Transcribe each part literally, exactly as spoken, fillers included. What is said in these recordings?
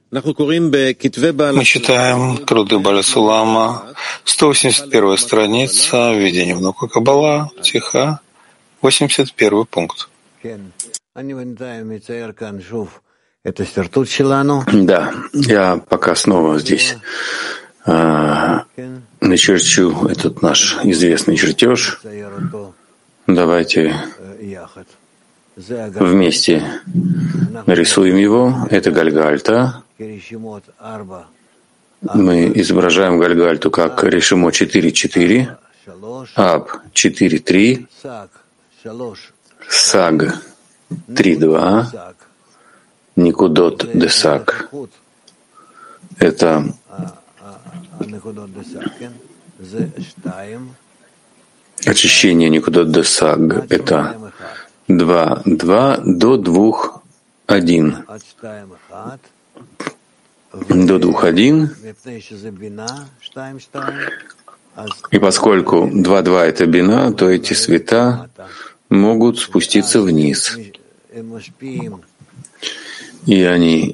Мы читаем труды Бааля Сулама, сто восемьдесят первая страница, введение в науку Каббала, Тиха, восемьдесят первый пункт. Да, я пока снова здесь а, начерчу этот наш известный чертеж. Давайте вместе нарисуем его. Это Гальгальта. Мы изображаем Гальгальту как решимо четыре четыре, Аб четыре три, Саг три два, Никудот Десак. Это очищение Никудот Десак. Это два два до двух один. До двух один. И поскольку два два это бина, то эти света могут спуститься вниз. И они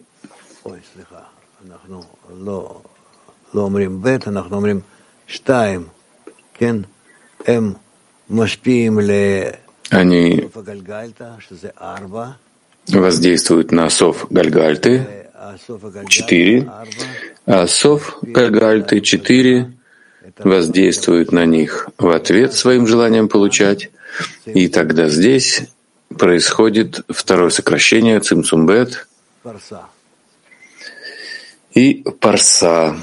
они воздействуют на сов Гальгальты четыре, а сов Гальгальты четыре воздействует на них в ответ своим желанием получать, и тогда здесь происходит второе сокращение Цимцумбет и Парса.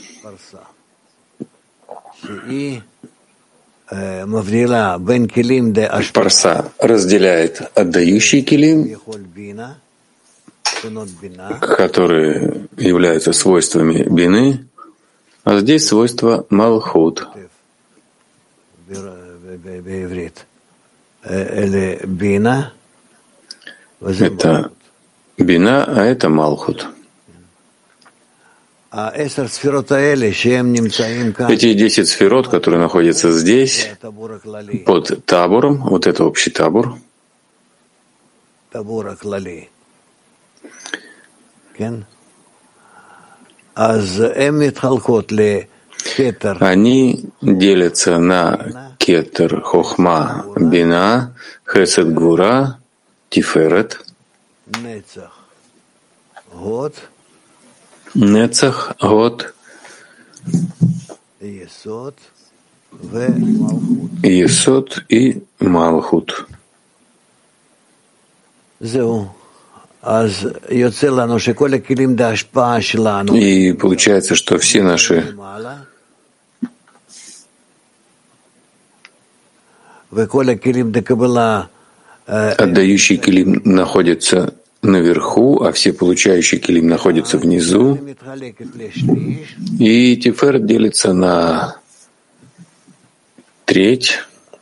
Парса разделяет отдающий килим, которые являются свойствами бины, а здесь свойство Малхут. Это бина, а это Малхут. Эти десять сферот, которые находятся здесь, под табором, вот это общий табор, они делятся на кетер, хохма, бина, хесед, гвура, тиферет, нецах, год, есод и малхут. И получается, что все наши отдающие килим находятся наверху, а все получающие килим находятся внизу. И Тиферет делится на треть.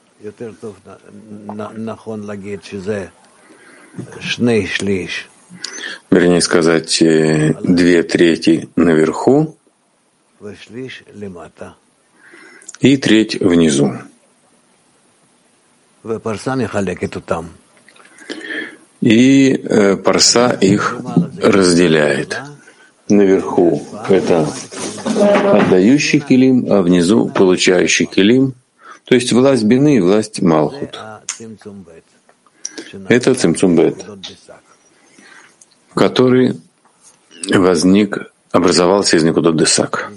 Вернее сказать, две трети наверху и треть внизу. И э, Парса их разделяет. Наверху это отдающий килим, а внизу получающий килим, то есть власть бины и власть Малхут. Это Цимцумбет, который возник, образовался из Никудот Десак.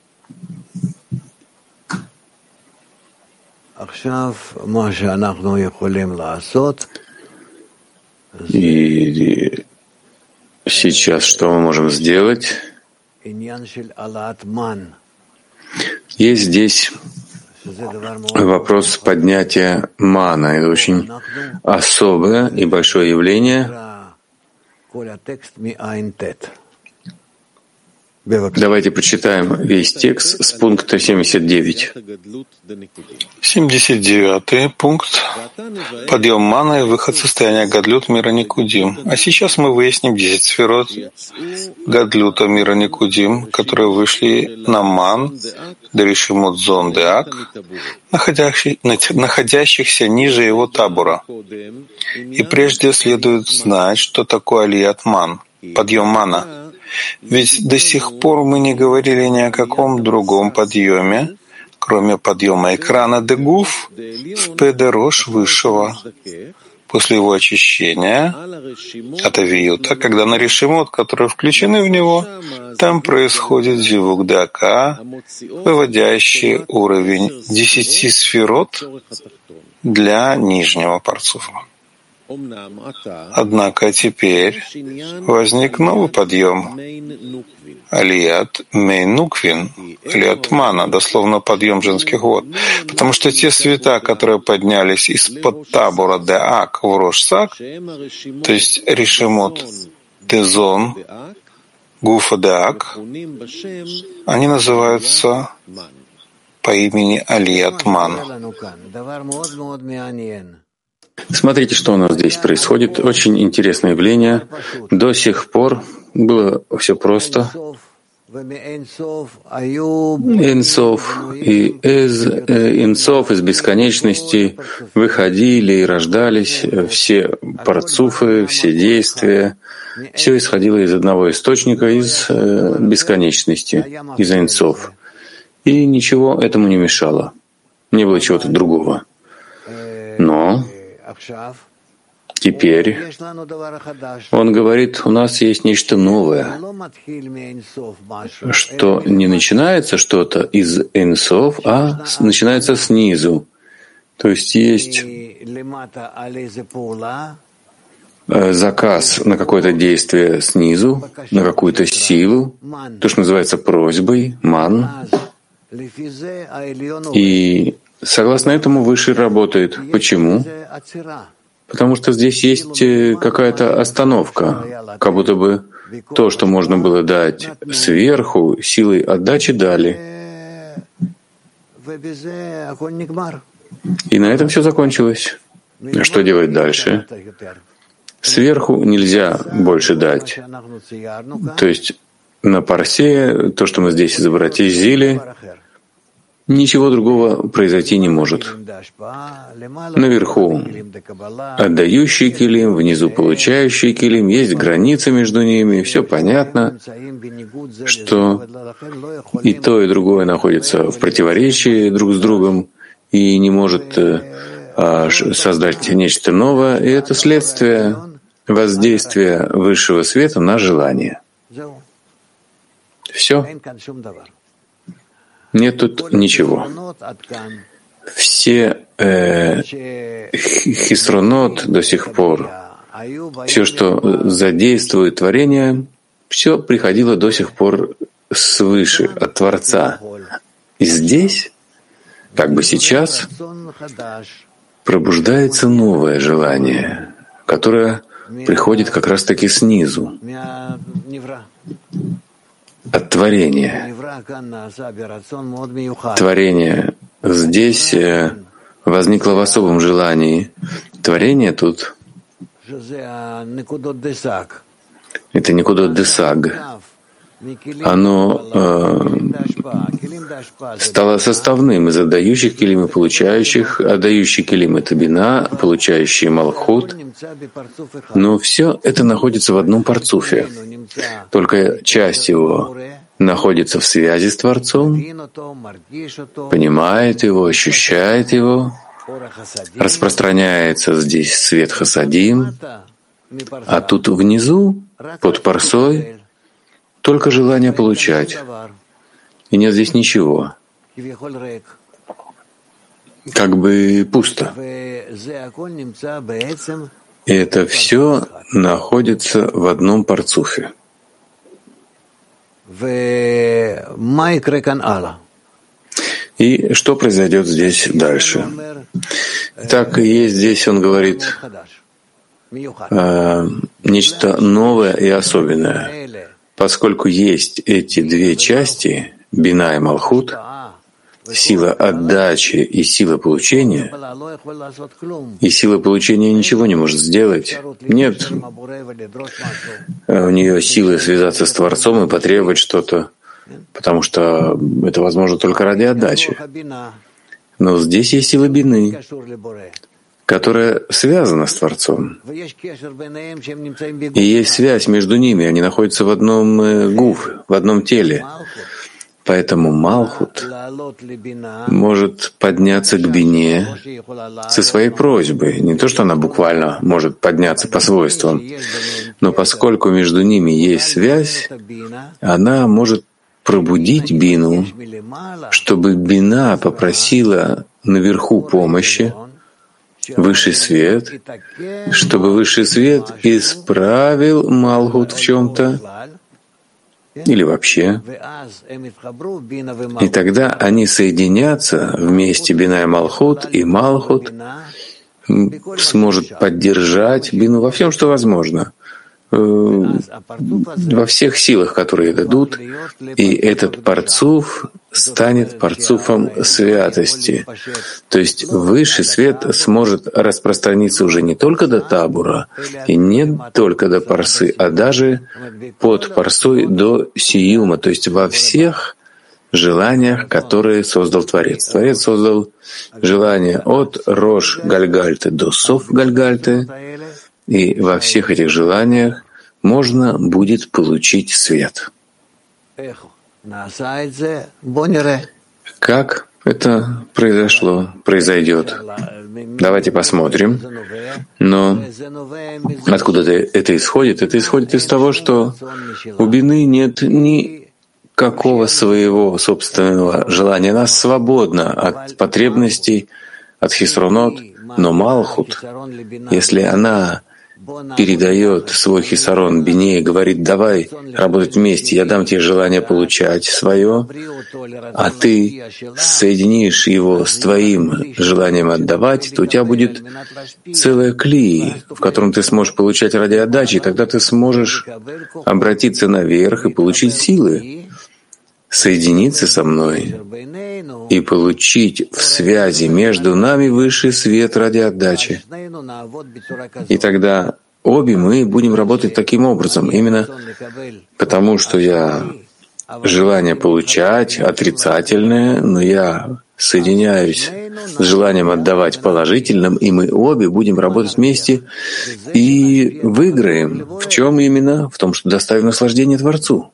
И сейчас что мы можем сделать? Есть здесь вопрос поднятия мана. Это очень особое и большое явление. Давайте прочитаем весь текст с пункта семьдесят девять. семьдесят девятый пункт. Подъем мана и выход состояния Гадлют мира Никудим. А сейчас мы выясним десять сферот Гадлюта мира Никудим, которые вышли на ман, Деришимут Зон Деак, находящихся ниже его табора. И прежде следует знать, что такое алият ман, подъем мана. Ведь до сих пор мы не говорили ни о каком другом подъеме, кроме подъема экрана Дегуф в Педерош Высшего, после его очищения от авиюта, когда на решимот, которые включены в него, там происходит зивук дака, выводящий уровень десяти сферот для нижнего парцуфа. Однако теперь возник новый подъем Алият Мейнуквин, Алият Мана, дословно подъем женских вод, потому что те света, которые поднялись из-под табора Деак в Рошсак, то есть Решемот Дезон, Гуфа Деак, они называются по имени Алият Ман. Смотрите, что у нас здесь происходит. Очень интересное явление. До сих пор было все просто. Энсов и из Энсов, из бесконечности выходили и рождались все парцуфы, все действия. Все исходило из одного источника, из бесконечности, из Энсов. И ничего этому не мешало. Не было чего-то другого. Но теперь он говорит, у нас есть нечто новое, что не начинается что-то из Энсов, а начинается снизу. То есть есть заказ на какое-то действие снизу, на какую-то силу, то, что называется просьбой, ман. И согласно этому Высший работает. Почему? Потому что здесь есть какая-то остановка, как будто бы то, что можно было дать сверху, силой отдачи дали. И на этом все закончилось. Что делать дальше? Сверху нельзя больше дать. То есть на парсе, то, что мы здесь изобразили, ничего другого произойти не может. Наверху отдающий килим, внизу получающий килим, есть граница между ними, все понятно, что и то, и другое находится в противоречии друг с другом и не может создать нечто новое, и это следствие воздействия высшего света на желание. Все. Нет тут ничего. Все э, хисронот до сих пор, все, что задействует творение, все приходило до сих пор свыше, от Творца. И здесь, как бы сейчас, пробуждается новое желание, которое приходит как раз-таки снизу, от творения. Творение здесь возникло в особом желании. Творение тут — это никудот десаг. Оно э, стало составным из отдающих килим и получающих. Отдающий килим — это бина, получающий малхут. Но все это находится в одном парцуфе. Только часть его находится в связи с Творцом, понимает его, ощущает его, распространяется здесь свет хасадим, а тут внизу, под парсой, только желание получать. И нет здесь ничего. Как бы пусто. И это все находится в одном парцуфе. И что произойдет здесь дальше? Так и есть здесь, он говорит, э, нечто новое и особенное. Поскольку есть эти две части, бина и малхут, сила отдачи и сила получения, и сила получения ничего не может сделать. Нет у нее силы связаться с Творцом и потребовать что-то, потому что это возможно только ради отдачи. Но здесь есть сила бины, которая связана с Творцом. И есть связь между ними, они находятся в одном гуф, в одном теле. Поэтому Малхут может подняться к Бине со своей просьбой. Не то, что она буквально может подняться по свойствам, но поскольку между ними есть связь, она может пробудить Бину, чтобы Бина попросила наверху помощи, высший свет, чтобы высший свет исправил Малхут в чем-то, или вообще. И тогда они соединятся вместе, Бина и Малхут, и Малхут сможет поддержать Бину во всем, что возможно, во всех силах, которые дадут, и этот парцуф станет парцуфом святости. То есть высший свет сможет распространиться уже не только до табура, и не только до парсы, а даже под парсой до сиюма, то есть во всех желаниях, которые создал Творец. Творец создал желания от Рош Гальгальты до Сов Гальгальты, и во всех этих желаниях можно будет получить свет. Как это произошло, произойдет? Давайте посмотрим. Но откуда это исходит? Это исходит из того, что у Бины нет никакого своего собственного желания. Она свободна от потребностей, от хисронот, но Малхут, если она передает свой хисарон Бине и говорит: давай работать вместе, я дам тебе желание получать свое, а ты соединишь его с твоим желанием отдавать, то у тебя будет целая кли, в котором ты сможешь получать ради отдачи, и тогда ты сможешь обратиться наверх и получить силы, соединиться со мной и получить в связи между нами высший свет ради отдачи. И тогда обе мы будем работать таким образом, именно потому, что я желание получать отрицательное, но я соединяюсь с желанием отдавать положительным, и мы обе будем работать вместе и выиграем. В чем именно? В том, что доставим наслаждение Творцу.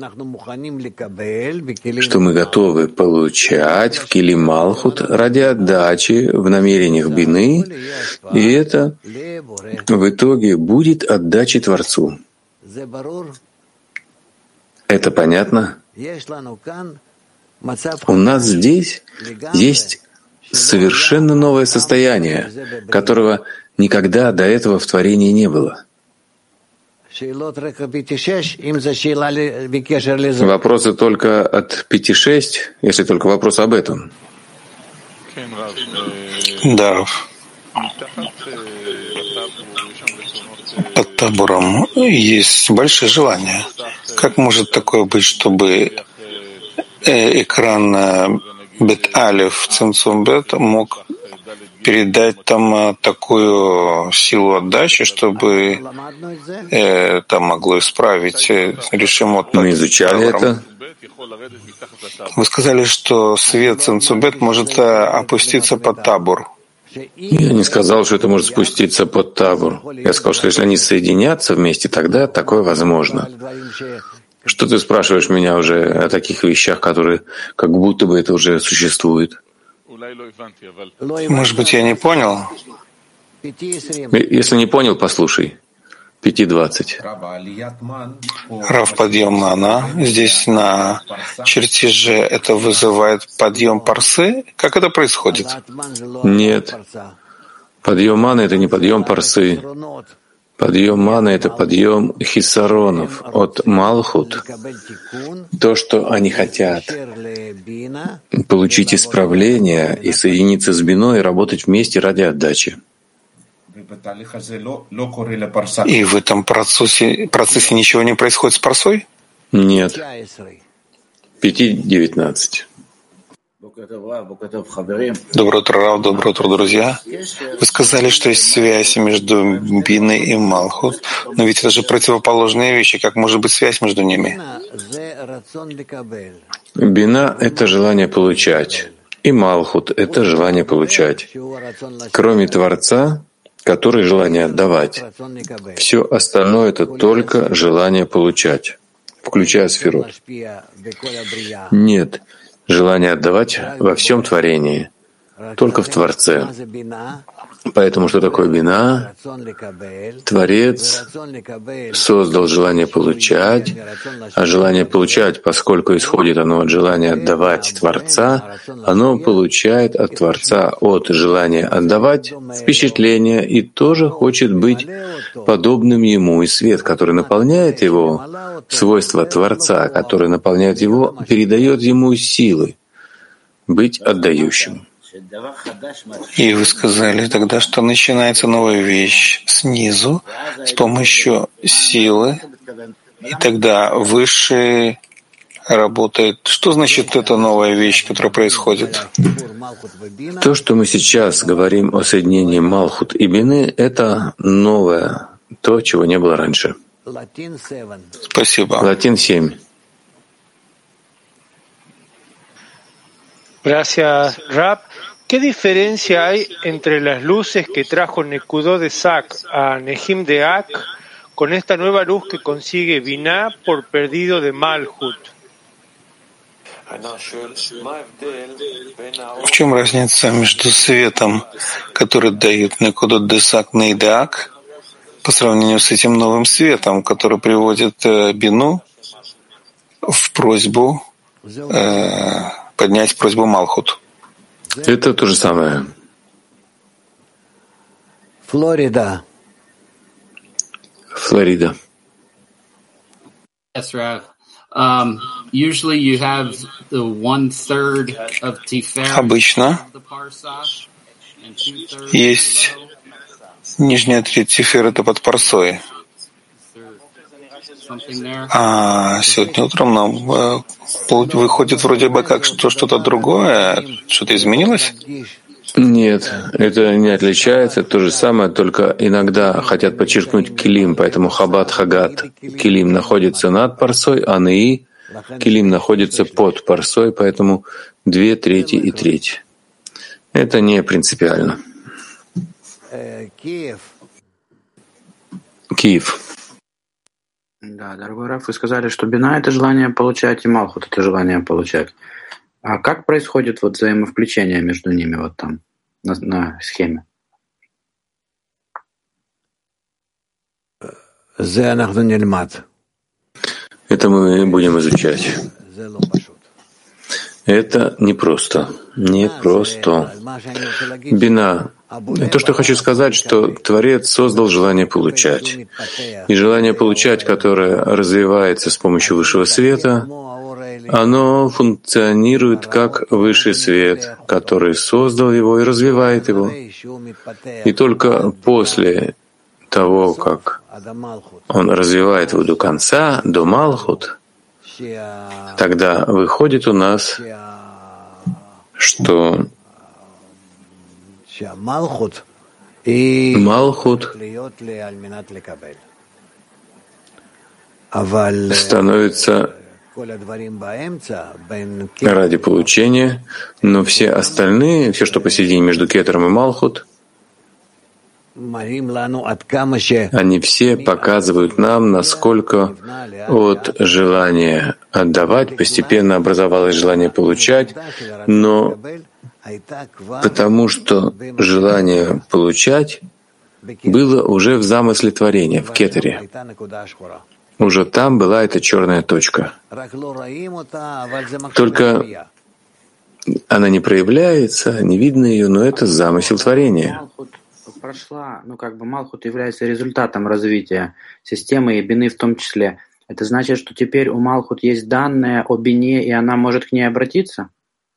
Что мы готовы получать в Кили Малхут ради отдачи в намерениях Бины, и это в итоге будет отдачей Творцу. Это понятно? У нас здесь есть совершенно новое состояние, которого никогда до этого в творении не было. Вопросы только от пяти шесть, если только вопрос об этом. Да. Под табором есть большие желания. Как может такое быть, чтобы экран Бет-Алев Цимцум Бет мог передать там такую силу отдачи, чтобы это могло исправить решимот? Мы изучали это. Вы сказали, что свет Цимцум-Бет может опуститься под табур. Я не сказал, что это может спуститься под табур. Я сказал, что если они соединятся вместе, тогда такое возможно. Что ты спрашиваешь меня уже о таких вещах, которые как будто бы это уже существует? Может быть, я не понял? Если не понял, послушай. пять двадцать. Рав, подъем мана. Здесь на чертеже это вызывает подъем парсы? Как это происходит? Нет. Подъем мана — это не подъем парсы. Подъем мана — это подъем хисаронов от Малхут. То, что они хотят получить исправление и соединиться с Биной и работать вместе ради отдачи. И в этом процессе, процессе ничего не происходит с парсой? Нет. пять девятнадцать. Доброе утро, Рав, доброе утро, друзья. Вы сказали, что есть связь между Биной и Малхут, но ведь это же противоположные вещи. Как может быть связь между ними? Бина — это желание получать, и Малхут — это желание получать. Кроме Творца, который желание отдавать, все остальное — это только желание получать, включая сферот. Нет желания отдавать во всем творении, только в Творце. Поэтому что такое бина? Творец создал желание получать, а желание получать, поскольку исходит оно от желания отдавать Творца, оно получает от Творца от желания отдавать впечатление и тоже хочет быть подобным ему. И свет, который наполняет его, свойства Творца, который наполняет его, передает ему силы быть отдающим. И вы сказали тогда, что начинается новая вещь снизу с помощью силы, и тогда Высший работает. Что значит эта новая вещь, которая происходит? То, что мы сейчас говорим о соединении Малхут и Бины, это новое, то, чего не было раньше. Спасибо. Латин семь. Gracias, Rab. ¿Qué diferencia hay entre las luces que trajo Nekudot de Sak a Nehim de Ak con esta nueva luz que consigue Binah por perdido de Malhut? В чем разница между светом, который дает Некудот де Сак Нейдеак, по сравнению с этим новым светом, который приводит Бину в просьбу э, поднять просьбу Малхут? Это то же самое. Флорида. Флорида. Yes, Rav. Um, usually you have the one third of Tiferet Обычно of the Parsah and two thirds есть нижняя треть Тиферета под Парсой. something there. А сегодня утром нам э, выходит вроде бы как что что-то другое, что-то изменилось? Нет, это не отличается, то же самое, только иногда хотят подчеркнуть килим, поэтому хабат хагат килим находится над парсой, а неи килим находится под парсой, поэтому две трети и треть. Это не принципиально. Киев. Киев. Да, дорогой Раф, вы сказали, что бина — это желание получать, и Малхут — это желание получать. А как происходит вот взаимовключение между ними вот там, на, на схеме? Это мы будем изучать. Это непросто. Непросто. Бина. То, что я хочу сказать, что Творец создал желание получать. И желание получать, которое развивается с помощью высшего света, оно функционирует как высший свет, который создал его и развивает его. И только после того, как он развивает его до конца, до Малхут, тогда выходит у нас, что Малхут становится ради получения, но все остальные, все, что посередине между Кетером и Малхут, они все показывают нам, насколько от желания отдавать постепенно образовалось желание получать, но потому что желание получать было уже в замысле творения, в Кетере. Уже там была эта черная точка. Только она не проявляется, не видно ее, но это замысел творения. Прошла, ну как бы Малхут является результатом развития системы и бины в том числе. Это значит, что теперь у Малхут есть данные о бине, и она может к ней обратиться?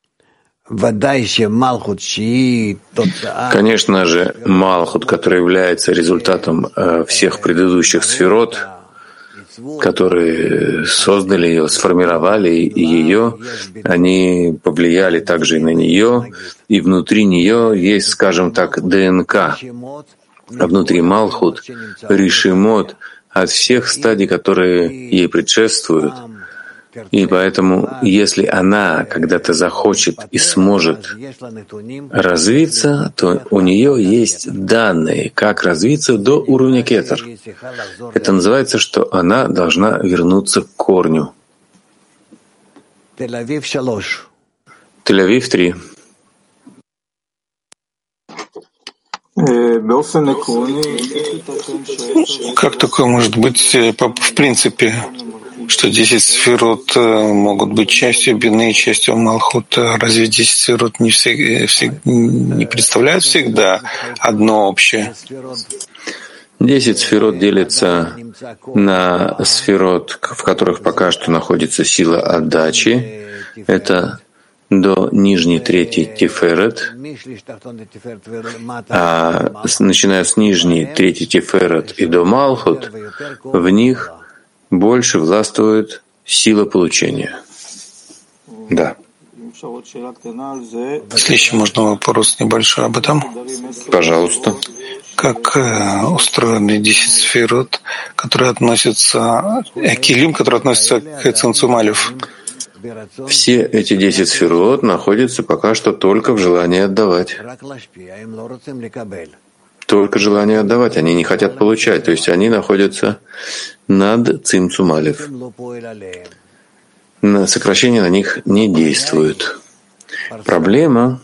Конечно же, Малхут, который является результатом э, всех предыдущих сферот, которые создали ее, сформировали ее, они повлияли также и на нее, и внутри нее есть, скажем так, ДНК. А внутри Малхут — решимот от всех стадий, которые ей предшествуют, И поэтому, если она когда-то захочет и сможет развиться, то у нее есть данные, как развиться до уровня кетер. Это называется, что она должна вернуться к корню. Тель-Авив три. Как такое может быть в принципе, что десять сферот могут быть частью бины и частью малхута? Разве десять сферот не, всег, всег, не представляют всегда одно общее? Десять сферот делятся на сферот, в которых пока что находится сила отдачи. Это до нижней трети Тиферет, а начиная с нижней трети Тиферет и до Малхут, в них больше властвует сила получения. Да. Следующий можно вопрос небольшой об этом? Пожалуйста. Как э, устроены десять сферот, которые относятся, э, килим, которые относятся к Цимцум алеф? Все эти десять сферот находятся пока что только в желании отдавать. Только желание отдавать. Они не хотят получать. То есть они находятся над Цимцум алеф. Сокращение на них не действует. Проблема,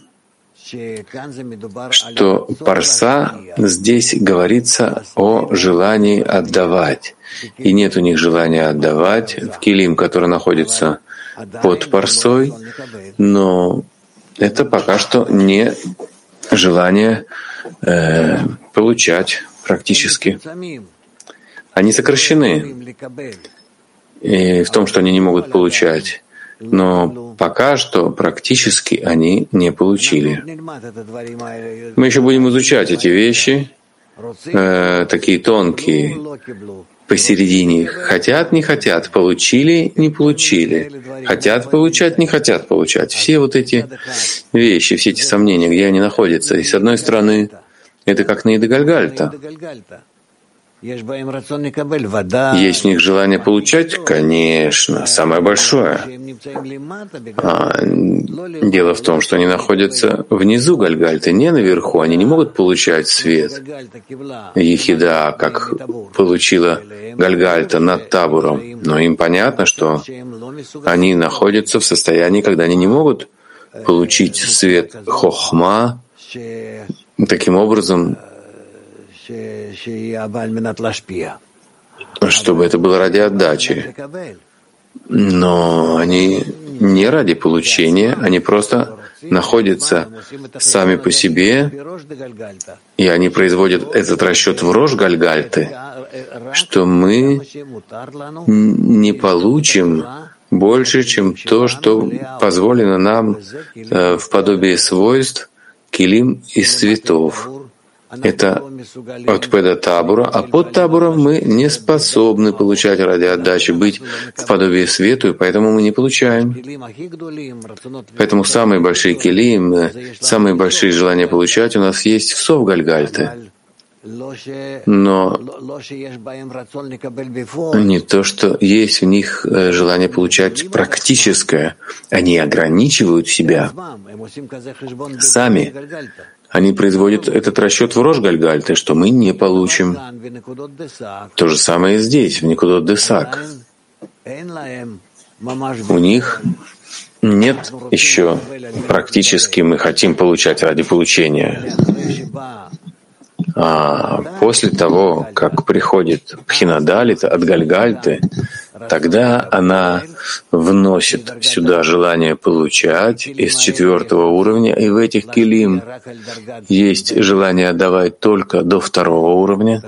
что парса здесь говорится о желании отдавать. И нет у них желания отдавать в килим, который находится под парсой, но это пока что не желание э, получать практически. Они сокращены и в том, что они не могут получать, но пока что практически они не получили. Мы еще будем изучать эти вещи, э, такие тонкие, посередине. Хотят, не хотят, получили, не получили. Хотят получать, не хотят получать. Все вот эти вещи, все эти сомнения, где они находятся. И с одной стороны, это как Нейда Гальгальта. Есть у них желание получать? Конечно, самое большое. А, дело в том, что они находятся внизу Гальгальты, не наверху. Они не могут получать свет Ехида, как получила Гальгальта над Табуром. Но им понятно, что они находятся в состоянии, когда они не могут получить свет Хохма таким образом, чтобы это было ради отдачи. Но они не ради получения, они просто находятся сами по себе, и они производят этот расчет в Рош Гальгальты, что мы не получим больше, чем то, что позволено нам в подобии свойств килим из цветов. Это от Педа Табура, а под Табуром мы не способны получать ради отдачи, быть в подобии свету, и поэтому мы не получаем. Поэтому самые большие килим, самые большие желания получать у нас есть в Сов Гальгальты. Но не то, что есть у них желание получать практическое. Они ограничивают себя сами. Они производят этот расчет в Рош Гальгальты, что мы не получим. То же самое и здесь, в Никудот Десак. У них нет еще практически «мы хотим получать ради получения». А после того, как приходит Пхинадалита от Гальгальты, тогда она вносит сюда желание получать из четвертого уровня, и в этих килим есть желание отдавать только до второго уровня.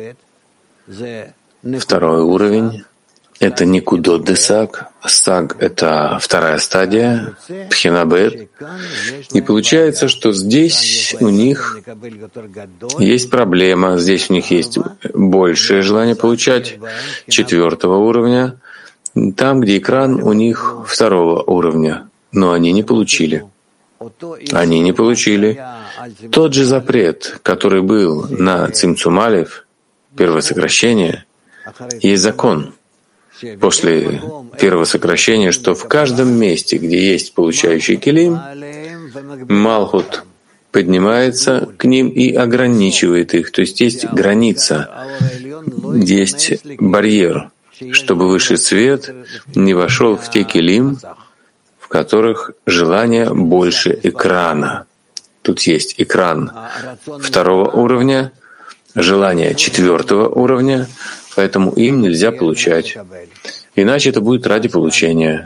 Второй уровень — это Никудот Десак. Саг — это вторая стадия, Пхинабет. И получается, что здесь у них есть проблема, здесь у них есть большее желание получать четвертого уровня, там, где экран у них второго уровня, но они не получили. Они не получили. Тот же запрет, который был на Цимцум алеф, первое сокращение, есть закон, после первого сокращения, что в каждом месте, где есть получающий килим, Малхут поднимается к ним и ограничивает их. То есть есть граница, есть барьер, чтобы высший свет не вошел в те килим, в которых желание больше экрана. Тут есть экран второго уровня, желание четвертого уровня, поэтому им нельзя получать. Иначе это будет ради получения.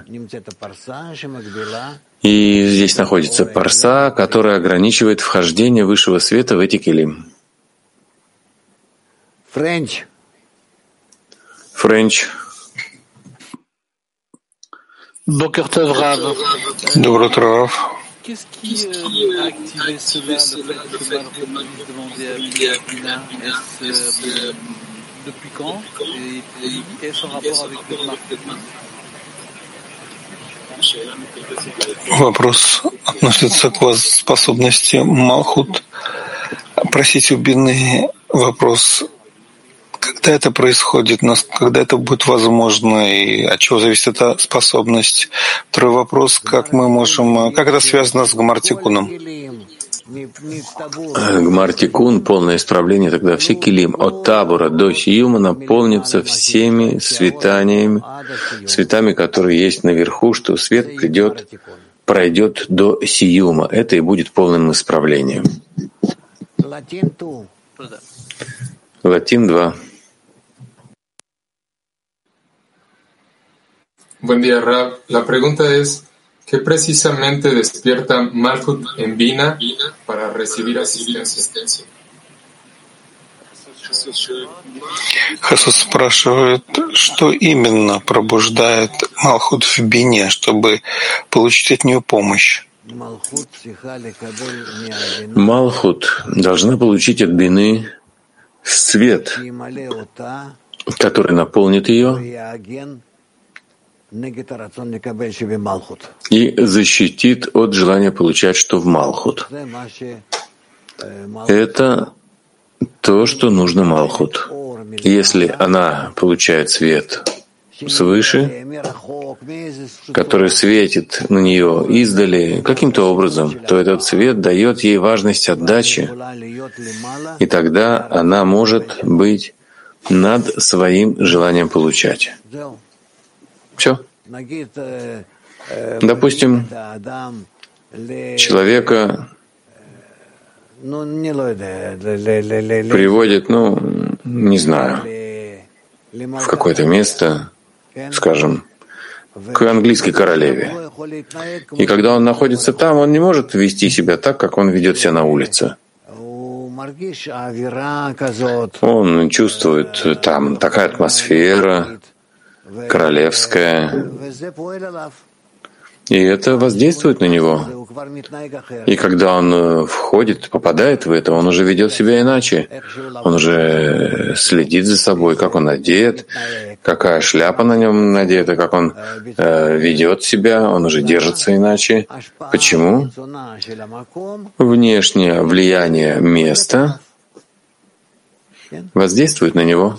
И здесь находится парса, которая ограничивает вхождение высшего света в эти килим. Френч. Френч. Доброе утро, Рав. Qu'est-ce qui euh, a activé cela, le fait que Malchut puisse demander à Bina, est-ce depuis quand et est-ce en rapport avec le marketing? Вопрос относится к способности Малхут просить у Бины. Вопрос, когда это происходит, когда это будет возможно, и от чего зависит эта способность. Второй вопрос, как мы можем, как это связано с Гмартикуном? Гмартикун, полное исправление, тогда все килим от табора до сиюма наполнятся всеми светаниями, светами, которые есть наверху, что свет придет, пройдет до сиюма. Это и будет полным исправлением. Латин два. Buen día, Rab. La pregunta es, ¿qué precisamente despierta Malchut en Bina para recibir asistencia? Хасус спрашивает, что именно пробуждает Малхут в Бине, чтобы получить от нее помощь? Малхут должна получить от Бины свет, который наполнит ее и защитит от желания получать, что в Малхут. Это то, что нужно Малхут. Если она получает свет свыше, который светит на нее издали каким-то образом, то этот свет дает ей важность отдачи, и тогда она может быть над своим желанием получать. Все. Допустим, человека приводит, ну, не знаю, в какое-то место, скажем, к английской королеве. И когда он находится там, он не может вести себя так, как он ведет себя на улице. Он чувствует там такая атмосфера королевская, и это воздействует на него. И когда он входит, попадает в это, он уже ведет себя иначе. Он уже следит за собой, как он одет, какая шляпа на нем надета, как он э, ведет себя, он уже держится иначе. Почему? Внешнее влияние места воздействует на него.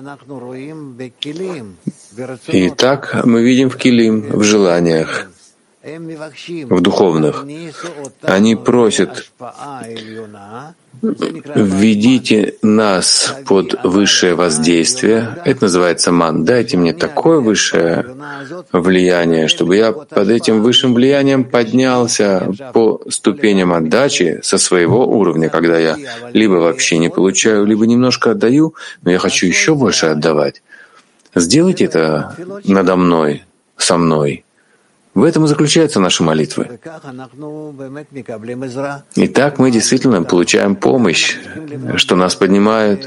И так мы видим в килим, в желаниях, в духовных. Они просят: введите нас под высшее воздействие. Это называется ман. Дайте мне такое высшее влияние, чтобы я под этим высшим влиянием поднялся по ступеням отдачи со своего уровня, когда я либо вообще не получаю, либо немножко отдаю, но я хочу еще больше отдавать. Сделайте это надо мной, со мной. В этом и заключаются наши молитвы. И так мы действительно получаем помощь, что нас поднимает.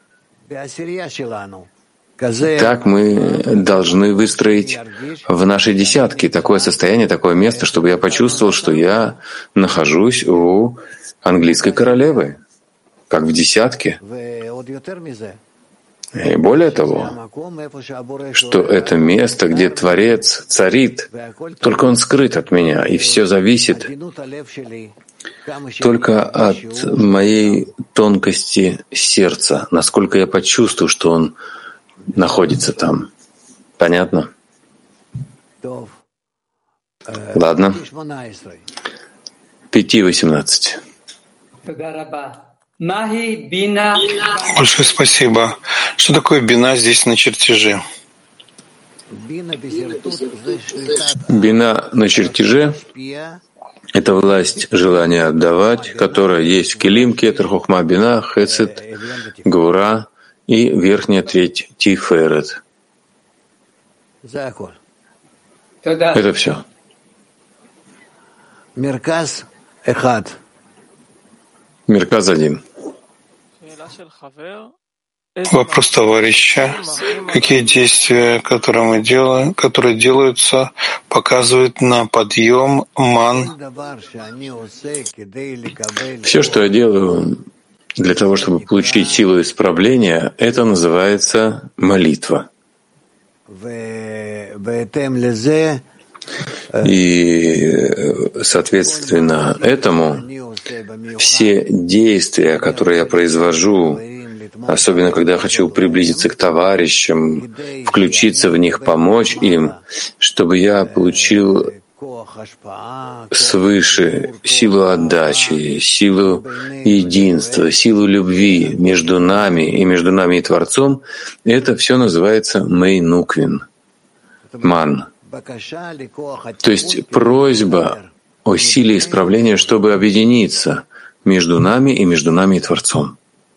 Так мы должны выстроить в нашей десятке такое состояние, такое место, чтобы я почувствовал, что я нахожусь у английской королевы, как в десятке. И более того, что это место, где Творец царит, только Он скрыт от меня, и все зависит только от моей тонкости сердца, насколько я почувствую, что Он находится там. Понятно? Ладно. Пяти восемнадцать. Большое спасибо. Что такое бина здесь на чертеже? Бина на чертеже — это власть желания отдавать, которая есть в Келим, Кетер, Хохма, Бина, Хесед, Гвура и верхняя треть Тиферет. Это все. Мерказ один. Вопрос товарища. Какие действия, которые мы делаем, которые делаются, показывают на подъем ман? Все, что я делаю для того, чтобы получить силу исправления, это называется молитва. И, соответственно, этому все действия, которые я произвожу, особенно когда я хочу приблизиться к товарищам, включиться в них, помочь им, чтобы я получил свыше силу отдачи, силу единства, силу любви между нами и между нами и Творцом, это все называется мейнуквин, ман. То есть просьба о силе исправления, чтобы объединиться между нами и между нами и Творцом.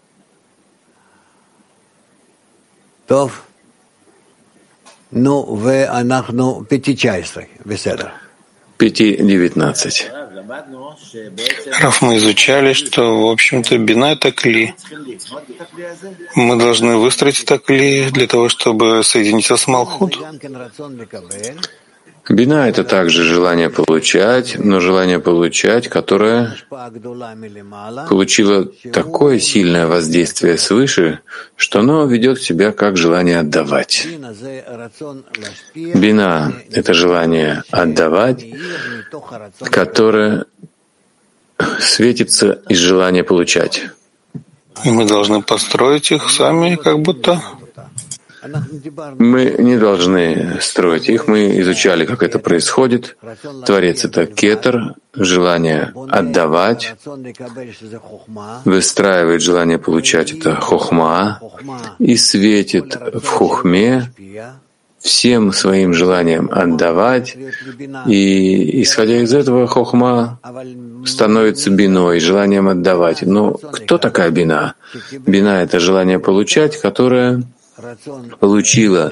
Тов. Ну, вы, анахну, пяти чайстрой. Беседа. Пяти девятнадцать. Раф, мы изучали, что, в общем-то, бина — это кли. Мы должны выстроить это кли для того, чтобы соединиться с Малхут. Бина — это также желание получать, но желание получать, которое получило такое сильное воздействие свыше, что оно ведет себя как желание отдавать. Бина — это желание отдавать, которое светится из желания получать. И мы должны построить их сами, как будто... Мы не должны строить их, мы изучали, как это происходит. Творец — это кетер, желание отдавать, выстраивает желание получать — это хохма, и светит в хохме всем своим желанием отдавать, и, исходя из этого, хохма становится биной, желанием отдавать. Но кто такая бина? Бина — это желание получать, которое получила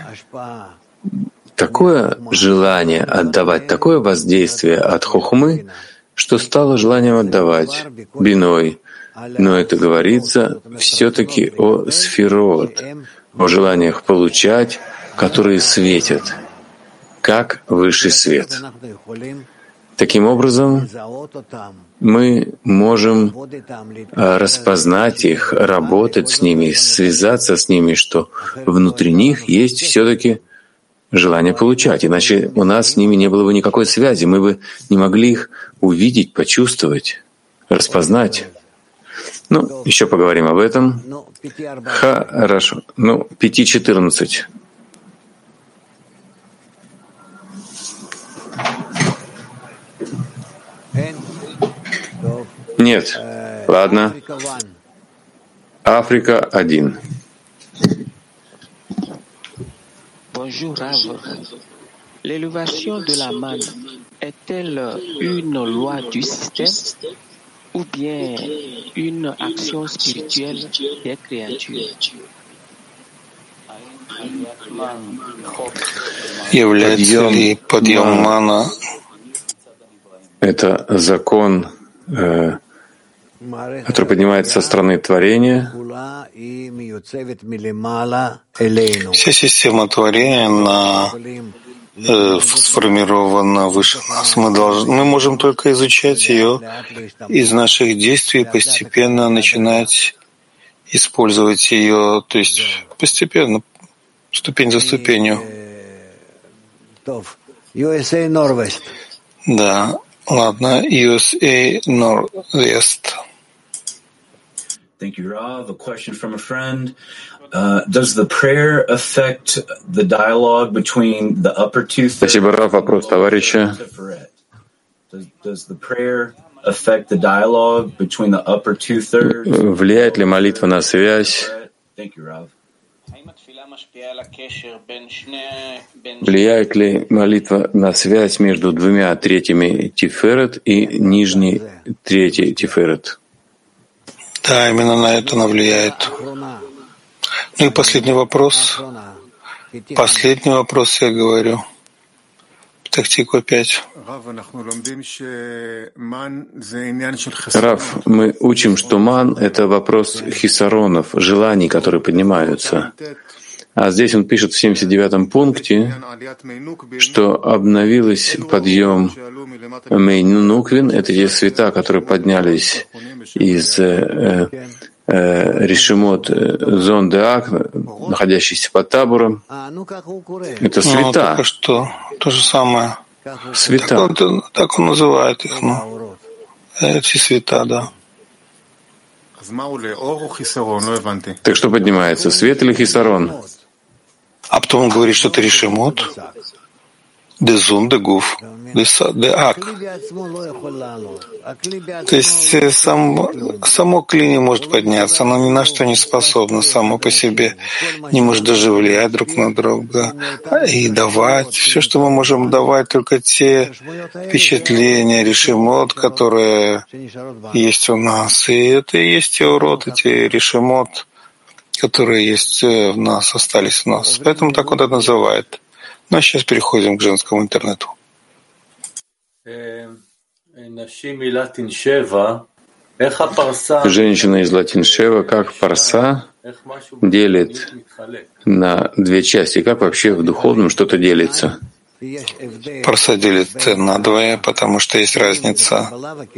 такое желание отдавать, такое воздействие от хохмы, что стало желанием отдавать биной. Но это говорится все-таки о сферот, о желаниях получать, которые светят, как высший свет. Таким образом, мы можем распознать их, работать с ними, связаться с ними, что внутри них есть все-таки желание получать. Иначе у нас с ними не было бы никакой связи, мы бы не могли их увидеть, почувствовать, распознать. Ну, еще поговорим об этом. Хорошо. Ну, пяти четырнадцать. Нет. Ладно. Африка один. Bonjour, Rav. L'élévation de la manne est-elle une loi du système ou bien une action spirituelle des créatures? Является ли подъем мана это закон, э, который поднимается со стороны творения? Вся система творения, она э, сформирована выше нас. Мы, должны, мы можем только изучать ее из наших действий, постепенно начинать использовать ее, то есть постепенно, ступень за ступенью. Да, ладно, ю эс эй Northwest. Thank you, Rav. A question from a friend. Uh, does the prayer affect the dialogue between the upper two thirds? Спасибо, Рав. Вопрос товарища. Does, does the prayer affect the dialogue between the upper two thirds? Влияет ли молитва на связь? Thank you, Rav. Влияет ли молитва на связь между двумя третьими Тиферет и нижней третьей Тиферет? Да, именно на это она влияет. Ну и последний вопрос. Последний вопрос я говорю. Тактику пять. Рав, мы учим, что ман — это вопрос хисаронов, желаний, которые поднимаются. А здесь он пишет в семьдесят девятом пункте, что обновилось подъем Мейнунуквин, это те света, которые поднялись из э, э, Решимот Зон де Ак, находящихся под табором. Это света. Ну, что? То же самое. Света. Так он, так он называет их, ну. Эти света, да. Так что поднимается, свет или хисарон? А потом он говорит, что это решимот, дезун, дегуф, деак. То есть сам, само кли не может подняться, оно ни на что не способно само по себе, не может даже влиять друг на друга и давать. Все, что мы можем давать, только те впечатления, решимот, которые есть у нас. И это и есть те уроды, те решимот, которые есть в нас, остались у нас. Поэтому так он это называет. Ну а сейчас переходим к женскому интернету. Женщина из Латиншева, как парса делит на две части, как вообще в духовном что-то делится? Парса делит надвое, потому что есть разница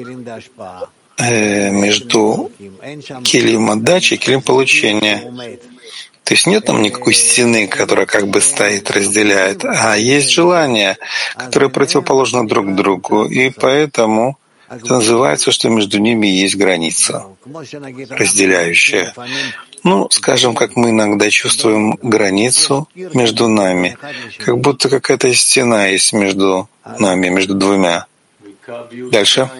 между килим отдачи и килим получения. То есть нет там никакой стены, которая как бы стоит, разделяет, а есть желания, которые противоположны друг другу, и поэтому это называется, что между ними есть граница, разделяющая. Ну, скажем, как мы иногда чувствуем границу между нами, как будто какая-то стена есть между нами, между двумя. Дальше.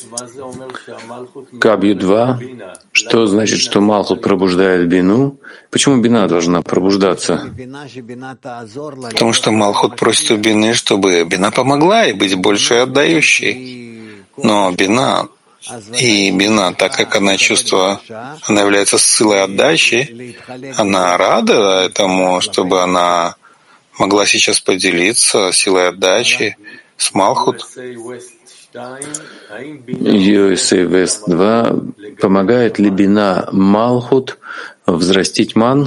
Кабью два. Что значит, что Малхут пробуждает бину? Почему бина должна пробуждаться? Потому что Малхут просит у бины, чтобы бина помогла и быть больше отдающей. Но бина и бина, так как она чувствует, она является силой отдачи, она рада этому, чтобы она могла сейчас поделиться силой отдачи с Малхут. ю эс эй West два. Помогает ли бина Малхут взрастить ман?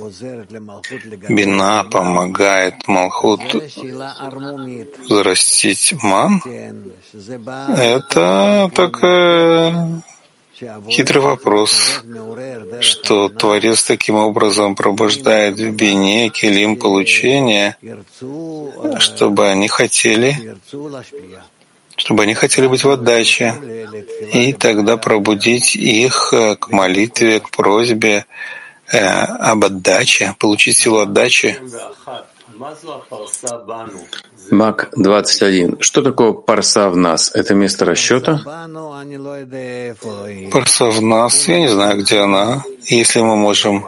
Бина помогает Малхут взрастить ман? Это такой хитрый вопрос, что Творец таким образом пробуждает в бине килим получения, чтобы они хотели чтобы они хотели быть в отдаче, и тогда пробудить их к молитве, к просьбе э, об отдаче, получить силу отдачи. Мак двадцать один. Что такое парса в нас? Это место расчета? Парса в нас, я не знаю, где она. Если мы можем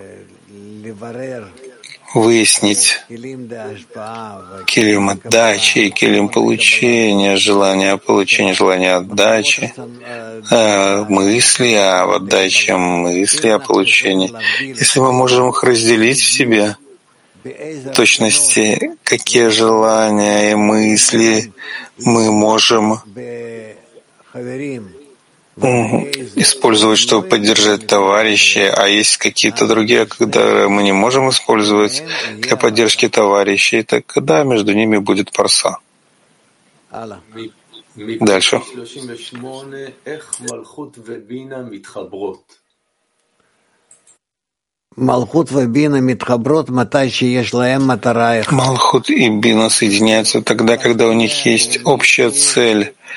выяснить килим отдачи и килим получения, желание получения, желание отдачи, э, мысли об отдаче, мысли о получении. Если мы можем их разделить в себе, в точности, какие желания и мысли мы можем использовать, чтобы поддержать товарищей, а есть какие-то другие, когда мы не можем использовать для поддержки товарищей, так да, между ними будет парса. Дальше. Малхут и бина соединяются тогда, когда у них есть общая цель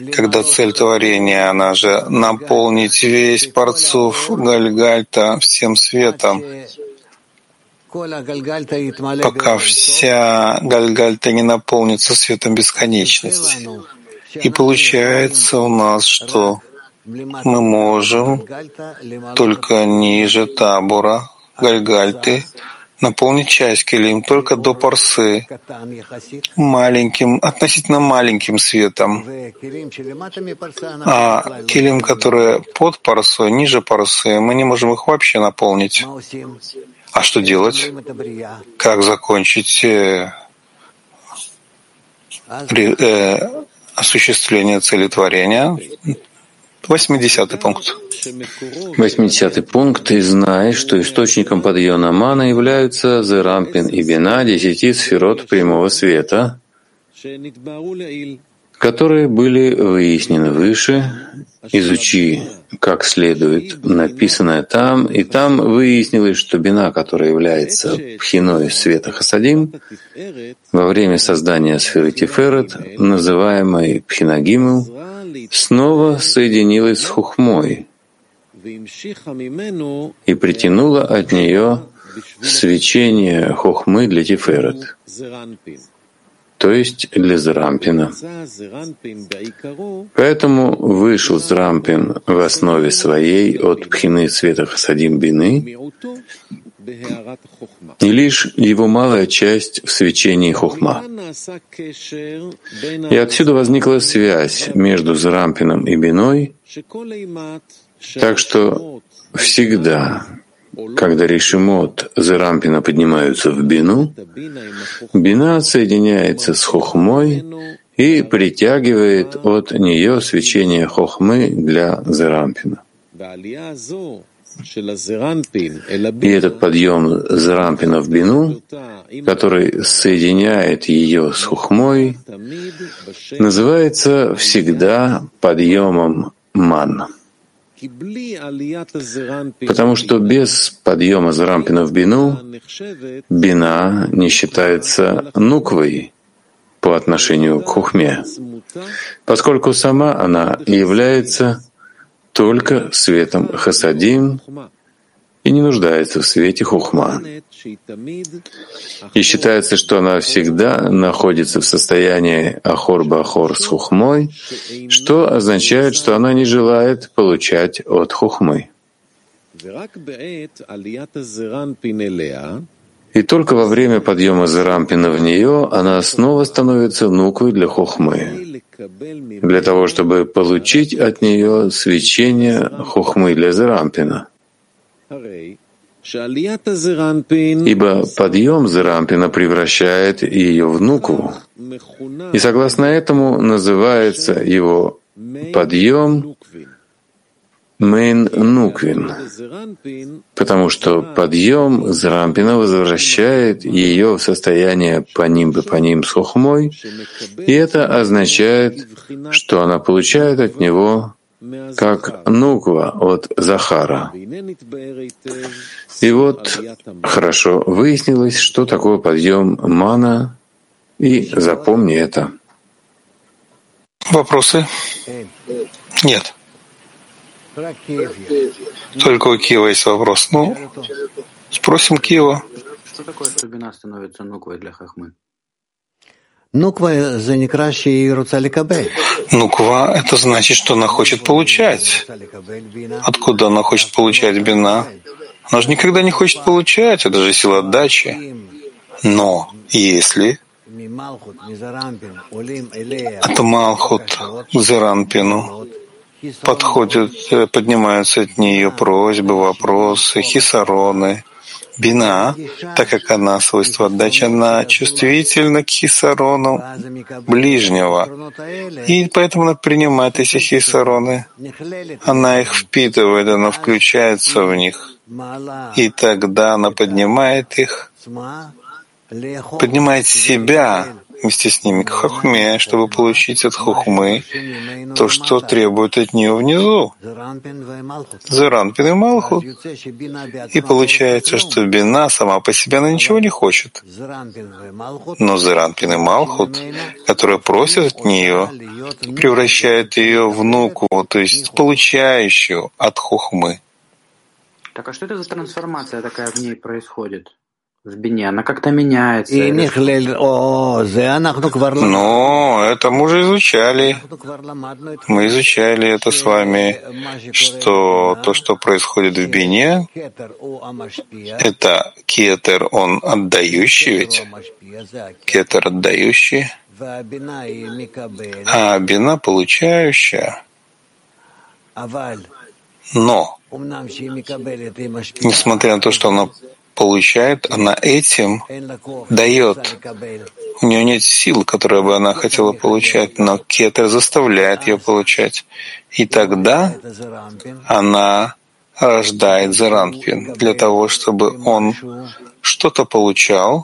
когда цель творения, она же наполнить весь парцуф Гальгальта всем светом, пока вся Гальгальта не наполнится светом бесконечности. И получается у нас, что мы можем только ниже табора Гальгальты наполнить часть килим только до парсы, маленьким, относительно маленьким светом. А килим, которые под парсой, ниже парсы, мы не можем их вообще наполнить. А что делать? Как закончить э, э, осуществление цели творения? восьмидесятый пункт. восьмидесятый пункт. «И знай, что источником подъема мана являются Зерампин и Бина, десяти сферот прямого света, которые были выяснены выше. Изучи как следует написанное там, и там выяснилось, что Бина, которая является пхиной света Хасадим, во время создания сферы Тиферет, называемой Пхинагиму, снова соединилась с Хухмой и притянула от нее свечение Хухмы для Тиферет, то есть для Зерампина. Поэтому вышел Зерампин в основе своей от пхины света Хасадим Бины, и лишь его малая часть в свечении Хухма. И отсюда возникла связь между Зерампином и Биной, так что всегда, когда решимот Зерампина поднимаются в Бину, Бина соединяется с Хохмой и притягивает от нее свечение Хохмы для Зерампина. И этот подъем Зерампина в Бину, который соединяет ее с Хохмой, называется всегда подъемом ман. Потому что без подъема Зерампина в Бину Бина не считается нуквой по отношению к Хухме, поскольку сама она является только светом Хасадим и не нуждается в свете Хухма. И считается, что она всегда находится в состоянии Ахор-Бахор с Хухмой, что означает, что она не желает получать от Хухмы. И только во время подъема Зерампина в нее она снова становится нуквой для Хухмы, для того, чтобы получить от нее свечение Хухмы для Зерампина. Ибо подъем Зерампина превращает ее в нукву, и согласно этому называется его подъем Мейн Нуквин, потому что подъем Зерампина возвращает ее в состояние паним бы паним с Хохмой, и это означает, что она получает от него как нуква от Захара. И вот хорошо выяснилось, что такое подъем мана, и запомни это. Вопросы? Нет. Только у Киева есть вопрос. Ну, спросим Киева. Что такое, что Бина становится нуквой для Хохмы? Нуква — это значит, что она хочет получать. Откуда она хочет получать Бина? Она же никогда не хочет получать, это же сила отдачи. Но если от Малхут к Зерампину подходят, поднимаются от нее просьбы, вопросы, хисароны, Бина, так как она свойство отдачи, она чувствительна к хисарону ближнего. И поэтому она принимает эти хисароны. Она их впитывает, она включается в них. И тогда она поднимает их, поднимает себя вместе с ними к хохме, чтобы получить от хохмы то, что требует от нее внизу. Зеранпин и Малхут. И получается, что бина сама по себе она ничего не хочет. Но Зеранпин и Малхут, которые просят от нее, превращают ее в нукву, то есть получающую от хохмы. Так а что это за трансформация такая в ней происходит? В бине? Она как-то меняется? Но это мы уже изучали. Мы изучали это с вами, что то, что происходит в бине, это кетер, он отдающий ведь. Кетер отдающий. А бина получающая. Но, несмотря на то, что она получает, она этим дает. У нее нет сил, которые бы она хотела получать, но кетер заставляет ее получать. И тогда она рождает Зеранпин для того, чтобы он что-то получал,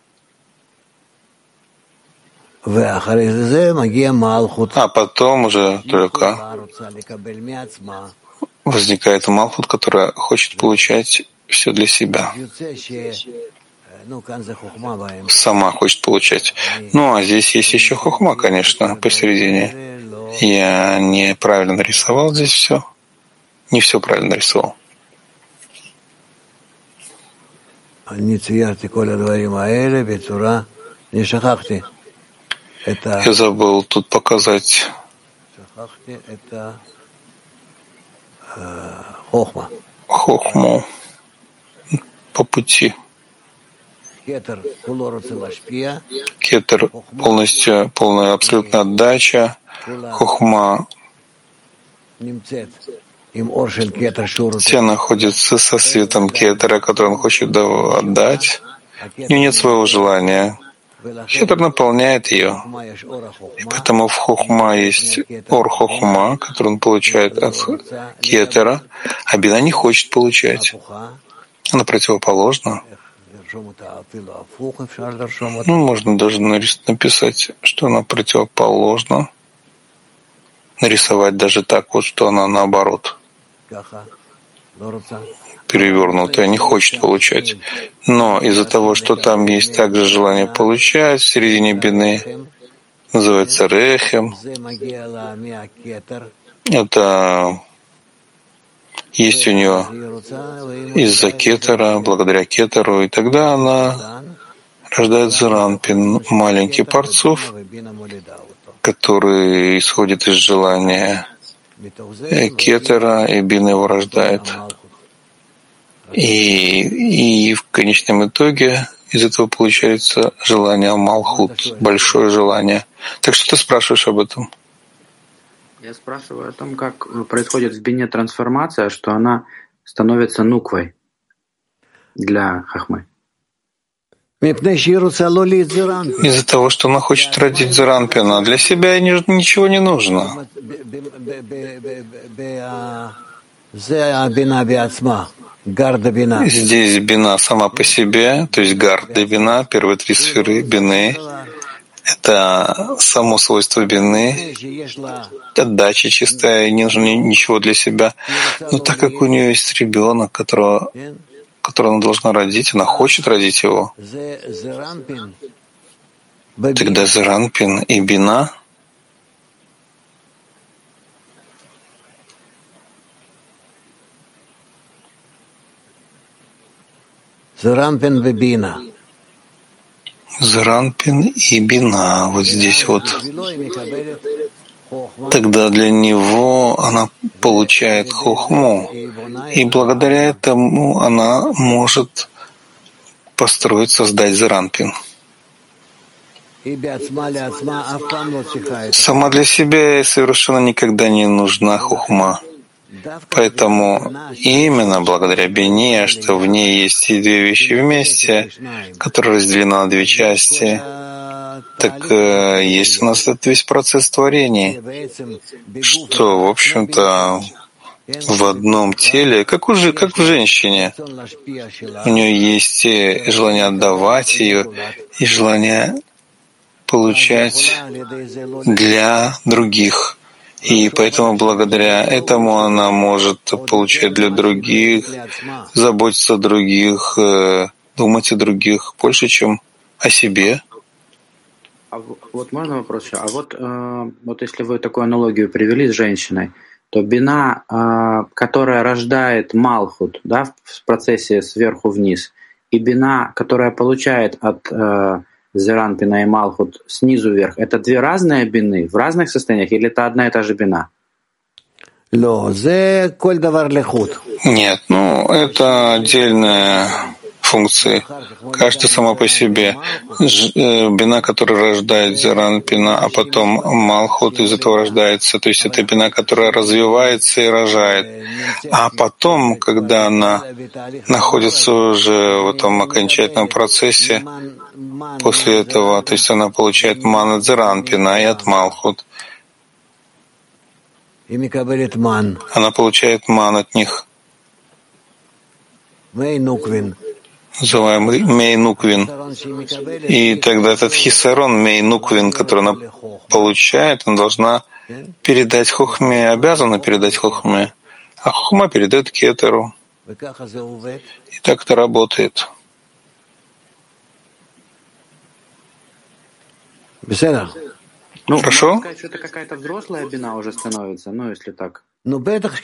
а потом уже только возникает Малхут, которая хочет получать все для себя. Сама хочет получать. Ну, а здесь есть еще хохма, конечно, посередине. Я неправильно нарисовал здесь все. Не все правильно нарисовал. Я забыл тут показать хохму по пути. Кетер полностью, полная абсолютная отдача. Хохма все находится со светом кетера, который он хочет отдать. У него нет своего желания. Кетер наполняет ее. И поэтому в хохма есть ор хохма, который он получает от кетера, а бина не хочет получать. Она противоположна. Ну, можно даже написать, что она противоположна. Нарисовать даже так вот, что она наоборот. Перевернутая, не хочет получать. Но из-за того, что там есть также желание получать в середине бины, называется рехем. Это есть у нее из-за кетера, благодаря кетеру, и тогда она рождает Зеранпин, маленький парцуф, который исходит из желания кетера, и бина его рождает. И, и в конечном итоге из этого получается желание Малхут, большое желание. Так что ты спрашиваешь об этом? Я спрашиваю о том, как происходит в бине трансформация, что она становится нуквой для хохмы. Из-за того, что она хочет родить Зеранпина, для себя ей ничего не нужно. Здесь бина сама по себе, то есть гарда бина, первые три сферы бины, это само свойство бины, отдача чистая, не нужно ничего для себя. Но так как у нее есть ребенок, которого, которого она должна родить, она хочет родить его, тогда Зеранпин и бина Зеранпин и бина. Зеранпин и бина. Вот здесь вот. Тогда для него она получает хохму. И благодаря этому она может построить, создать Зеранпин. Сама для себя совершенно никогда не нужна хохма. Поэтому именно благодаря бине, что в ней есть и две вещи вместе, которые разделены на две части, так э, есть у нас этот весь процесс творения, что, в общем-то, в одном теле, как, у, как в женщине, у нее есть и желание отдавать ее, и желание получать для других. И поэтому благодаря этому она может получать для других, заботиться о других, думать о других больше, чем о себе. А вот можно вопрос еще? А вот, э, вот если вы такую аналогию привели с женщиной, то бина, э, которая рождает малхут, да, в процессе сверху вниз, и бина, которая получает от э, зеранпина и малхут снизу вверх, это две разные бины в разных состояниях, или это одна и та же бина? Нет, ну это отдельная функции. Каждая сама по себе. Ж, э, бина, которая рождает зеранпина, а потом малхут из этого рождается. То есть это бина, которая развивается и рожает. А потом, когда она находится уже в этом окончательном процессе, после этого, то есть она получает ман от зеранпина и от малхут. Она получает ман от них, называемый мейнуквин. И тогда этот хисарон, мейнуквин, который она получает, она должна передать хохме, обязана передать хохме, а хохма передает кетеру. И так это работает. Ну, хорошо? Можно сказать, что это какая-то взрослая бина уже становится, ну, если так. Ну,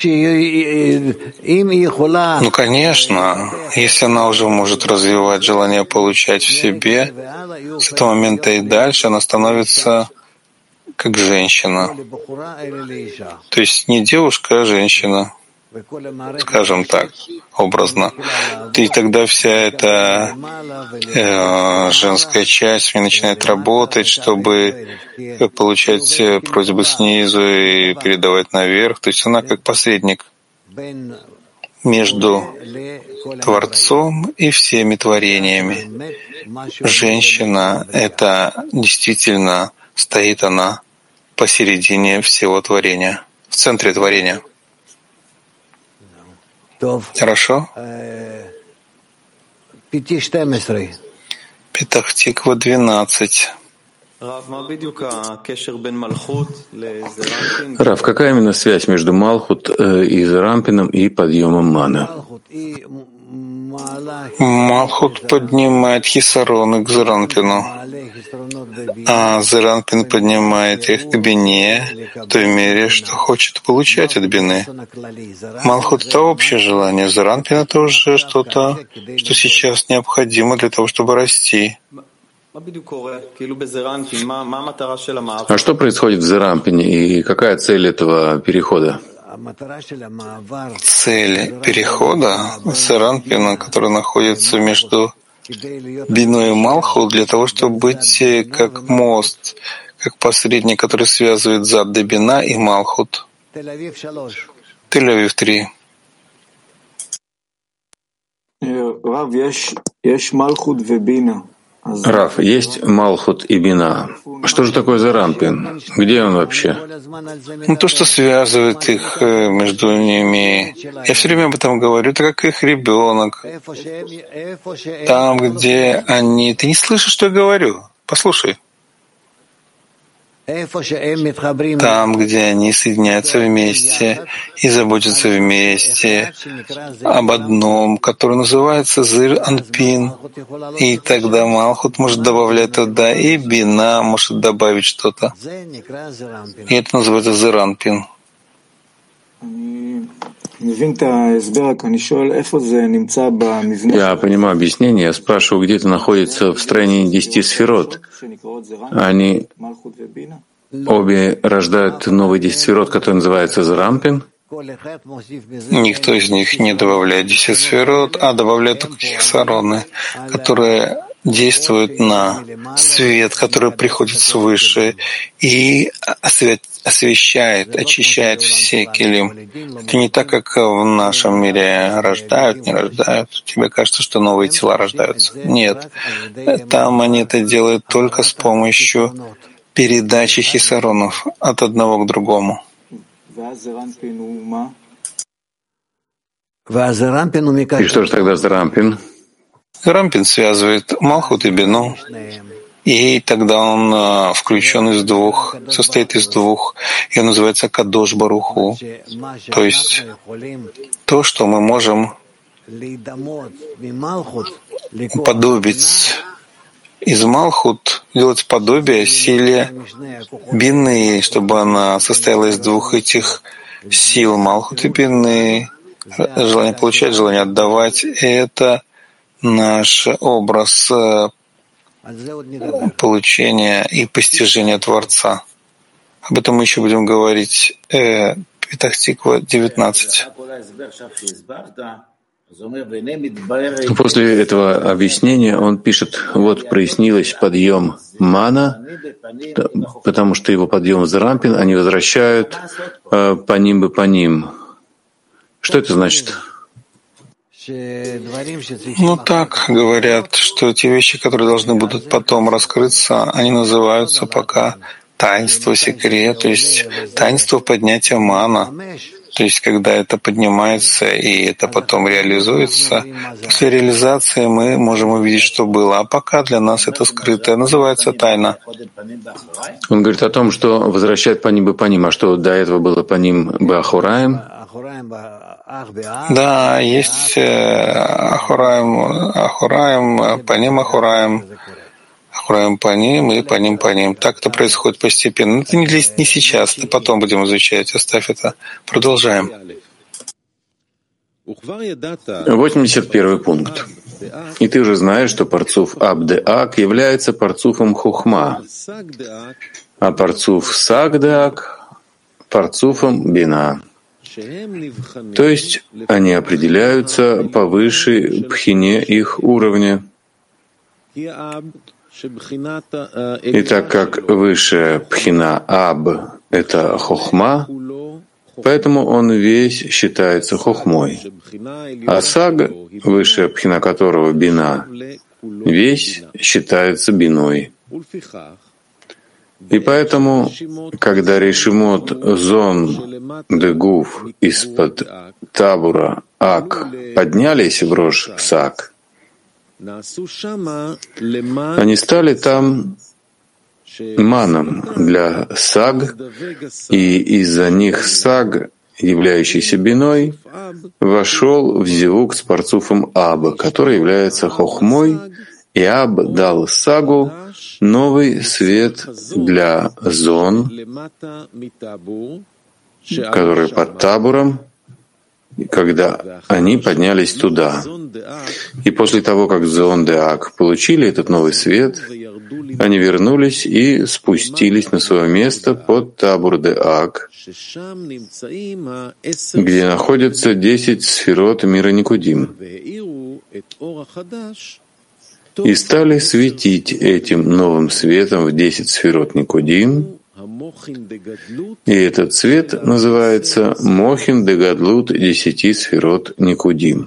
конечно, если она уже может развивать желание получать в себе, с этого момента и дальше она становится как женщина. То есть не девушка, а женщина, скажем так, образно. И тогда вся эта э, женская часть мне начинает работать, чтобы получать просьбы снизу и передавать наверх. То есть она как посредник между Творцом и всеми творениями. Женщина — это действительно стоит она посередине всего творения, в центре творения. Хорошо? Петах Тиква двенадцать. Рав, какая именно связь между Малхут и Зеранпином и подъемом маны? Малхут поднимает хисароны к Зеранпину, а Зеранпин поднимает их к бине в той мере, что хочет получать от бины. Малхут — это общее желание, Зеранпин — это уже что-то, что сейчас необходимо для того, чтобы расти. А что происходит в Зеранпине и какая цель этого перехода? Цель перехода Зеранпина, который находится между биной и Малхут, для того, чтобы быть как мост, как посредник, который связывает зад до бина и Малхут. Тель-Авив три. Рав, есть Малхут и бина. Что же такое Зеранпин? Где он вообще? Ну, то, что связывает их между ними. Я все время об этом говорю, это как их ребенок. Там, где они... Ты не слышишь, что я говорю? Послушай. Там, где они соединяются вместе и заботятся вместе об одном, который называется Зир-Анпин. И тогда Малхут может добавлять туда, и Бина может добавить что-то. И это называется Зир-Анпин. Я понимаю объяснение. Я спрашиваю, где это находится в строении десяти сферот. Они обе рождают новый десять сферот, который называется Зеранпин. Никто из них не добавляет десять сферот, а добавляет только хисароны, которые действуют на свет, который приходит свыше и освещает, очищает все келим. Это не так, как в нашем мире рождают, не рождают. Тебе кажется, что новые тела рождаются. Нет. Там они это делают только с помощью передачи хисаронов от одного к другому. И что же тогда Зеранпин? Зеранпин связывает Малхут и Бину. и тогда он включен из двух, состоит из двух, и он называется Кадош Баруху. То есть то, что мы можем подобить из Малхут, делать подобие силе Бины, чтобы она состояла из двух этих сил Малхут и Бины, желание получать, желание отдавать. И это наш образ получения и постижения Творца. Об этом мы еще будем говорить. Э, Петах Тиква девятнадцать. После этого объяснения он пишет: вот прояснилось подъем мана, потому что его подъем за рампин они возвращают э, по ним бы по ним. Что это значит? Ну так говорят, что те вещи, которые должны будут потом раскрыться, они называются пока таинство, секрет, то есть таинство поднятия мана. То есть когда это поднимается и это потом реализуется, после реализации мы можем увидеть, что было. А пока для нас это скрытое, называется тайна. Он говорит о том, что возвращает по ним бы по ним, а что до этого было по ним бы Ахураем. Да, есть Ахураем, Ахураем, по ним Ахураем, Ахураем по ним и по ним по ним. Так это происходит постепенно. Это не, для, не сейчас, это потом будем изучать. Оставь это. Продолжаем. восемьдесят первый пункт. И ты уже знаешь, что парцуф Аб-де-Ак является парцуфом Хухма, а парцуф Саг-де-Ак — парцуфом Бина. То есть они определяются по высшей пхине их уровня. И так как высшая пхина Аб — это хохма, поэтому он весь считается хохмой. А Саг, высшая пхина которого бина, весь считается биной. И поэтому, когда решимот зон дегуф из-под табура Ак поднялись в Рош Саг, они стали там маном для Саг, и из-за них Саг, являющийся биной, вошел в зивук с парцуфом Аба, который является хохмой, и Аб дал Сагу новый свет для зон, которые под табуром, когда они поднялись туда. И после того, как зон де-Ак получили этот новый свет, они вернулись и спустились на свое место под табур де-Ак, где находятся десять сферот мира Никудим, и стали светить этим новым светом в десять сферот Никудим, и этот цвет называется Мохин де Гадлут десяти сферот Никудим.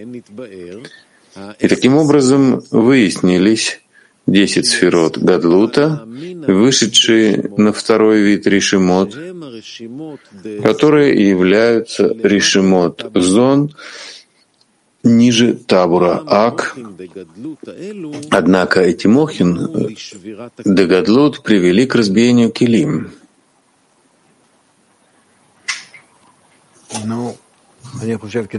И таким образом выяснились десять сферот Гадлута, вышедшие на второй вид решимот, которые являются решимот зон ниже табура Ак. Однако эти Мохин де Гадлут привели к разбиению килим. Ну, мне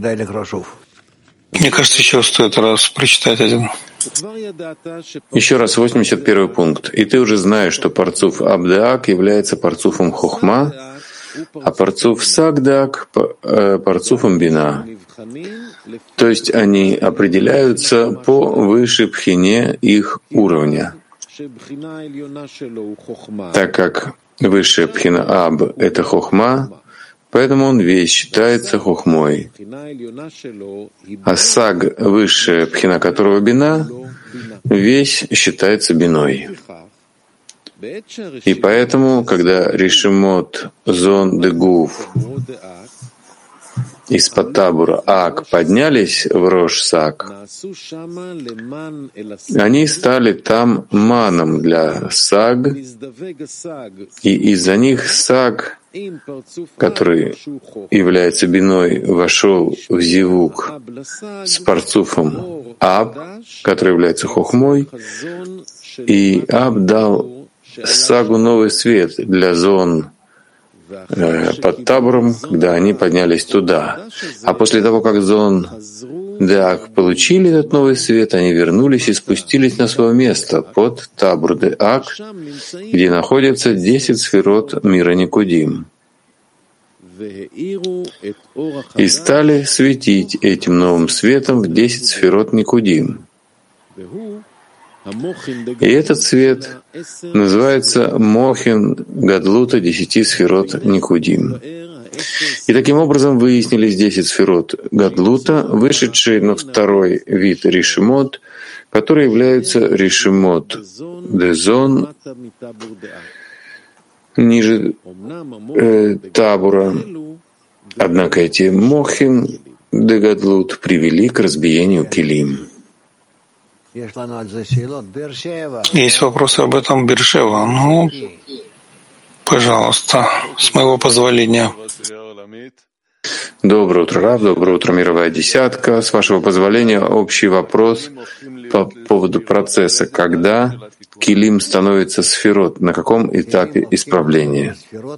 Мне кажется, еще стоит раз прочитать один. Еще раз, восемьдесят первый пункт. И ты уже знаешь, что парцуф Аб-де-Ак является парцуфом Хохма, а парцуф Саг-де-Ак — парцуфом Бина. То есть они определяются по высшей пхине их уровня. Так как высшая пхина Аб — это хохма, поэтому он весь считается хохмой. А Саг, высшая пхина которого бина, весь считается биной. И поэтому, когда решимот зон де гуф из-под табура Ак поднялись в Рош Саг, они стали там маном для Саг, и из-за них Саг который является биной, вошел в зивук с парцуфом Аб, который является хохмой, и Аб дал сагу новый свет для зон э, под табором, когда они поднялись туда. А после того, как зон Деак получили этот новый свет, они вернулись и спустились на свое место под табор Деак, где находятся десять сферот мира Никудим, и стали светить этим новым светом в десять сферот Никудим. И этот свет называется Мохин Гадлута десяти сферот Никудим. И таким образом выяснились десять сферот Гадлута, вышедшие на второй вид Ришимот, которые являются Ришимот Дезон, ниже э, Табура. Однако эти Мохин де Гадлут привели к разбиению Килим. Есть вопросы об этом, Бершева? Ну, пожалуйста, с моего позволения. Доброе утро, Рав, доброе утро, мировая десятка. С вашего позволения, общий вопрос по поводу процесса, когда килим становится сферот, на каком этапе исправления?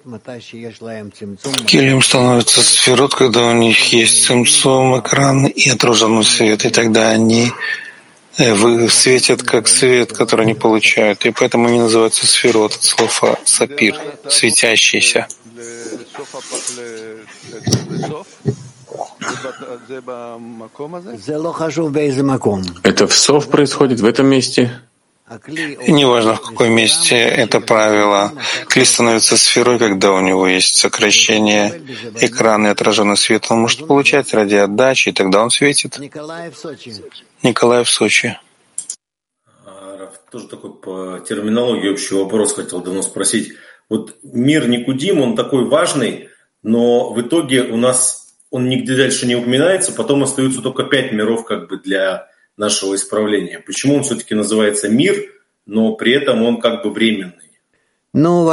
Килим становится сферот, когда у них есть цимцум, экран и отраженный свет, и тогда они светят как свет, который они получают, и поэтому они называются сферот от слова сапир, светящийся. Это в сов происходит, в этом месте? И неважно, в каком месте это правило. Кли становится сферой, когда у него есть сокращение экрана и отраженный свет. Он может получать ради отдачи, и тогда он светит. Николай в Сочи. Тоже такой по терминологии общий вопрос хотел давно спросить. Вот мир Никудим, он такой важный, но в итоге у нас он нигде дальше не упоминается, потом остаются только пять миров как бы для нашего исправления. Почему он все-таки называется мир, но при этом он как бы временный? Ну,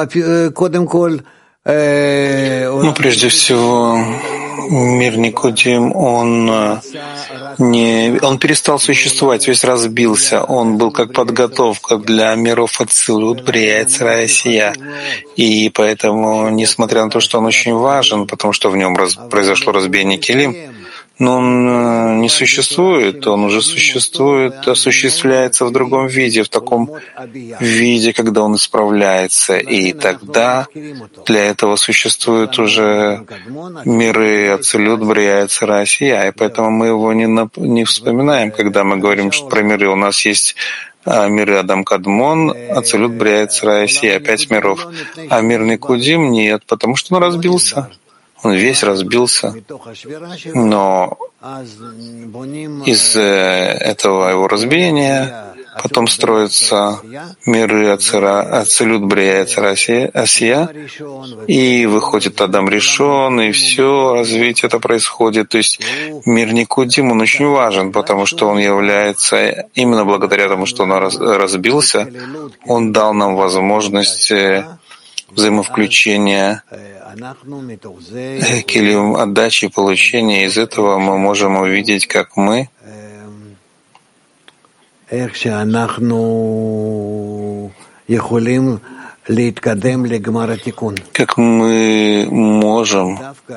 прежде всего, мир Никудим, он не, он перестал существовать, весь разбился. Он был как подготовка для миров Ацилут, Брия, Цара и Сия. И поэтому, несмотря на то, что он очень важен, потому что в нем раз, произошло разбиение Килим, но он не существует, он уже существует, осуществляется в другом виде, в таком виде, когда он исправляется. И тогда для этого существуют уже миры Ацилют, Брия, Цара и Сия. И поэтому мы его не, нап- не вспоминаем, когда мы говорим что про миры. У нас есть а, миры Адам Кадмон, Ацилют, Брия, Цара и Сия, пять миров. А мир Никудим нет, потому что он разбился. Он весь разбился, но из этого его разбиения потом строятся миры Ацилют, Брия, Цара и Сия, и выходит Адам Ришон, и все развитие это происходит. То есть мир Никудим, он очень важен, потому что он является, именно благодаря тому, что он разбился, он дал нам возможность взаимовключения, килим отдачи и получения. Из этого мы можем увидеть, как мы как мы можем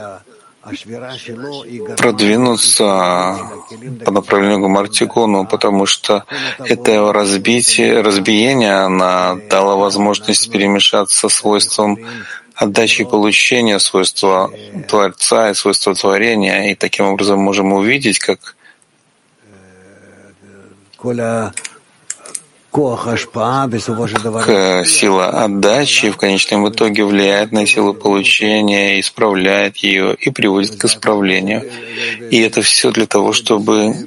продвинуться по направлению к Гамартикуну, потому что это разбитие, разбиение, она дала возможность перемешаться свойством отдачи и получения, свойства Творца и свойства творения, и таким образом можем увидеть, как как сила отдачи в конечном итоге влияет на силу получения, исправляет ее и приводит к исправлению. И это все для того, чтобы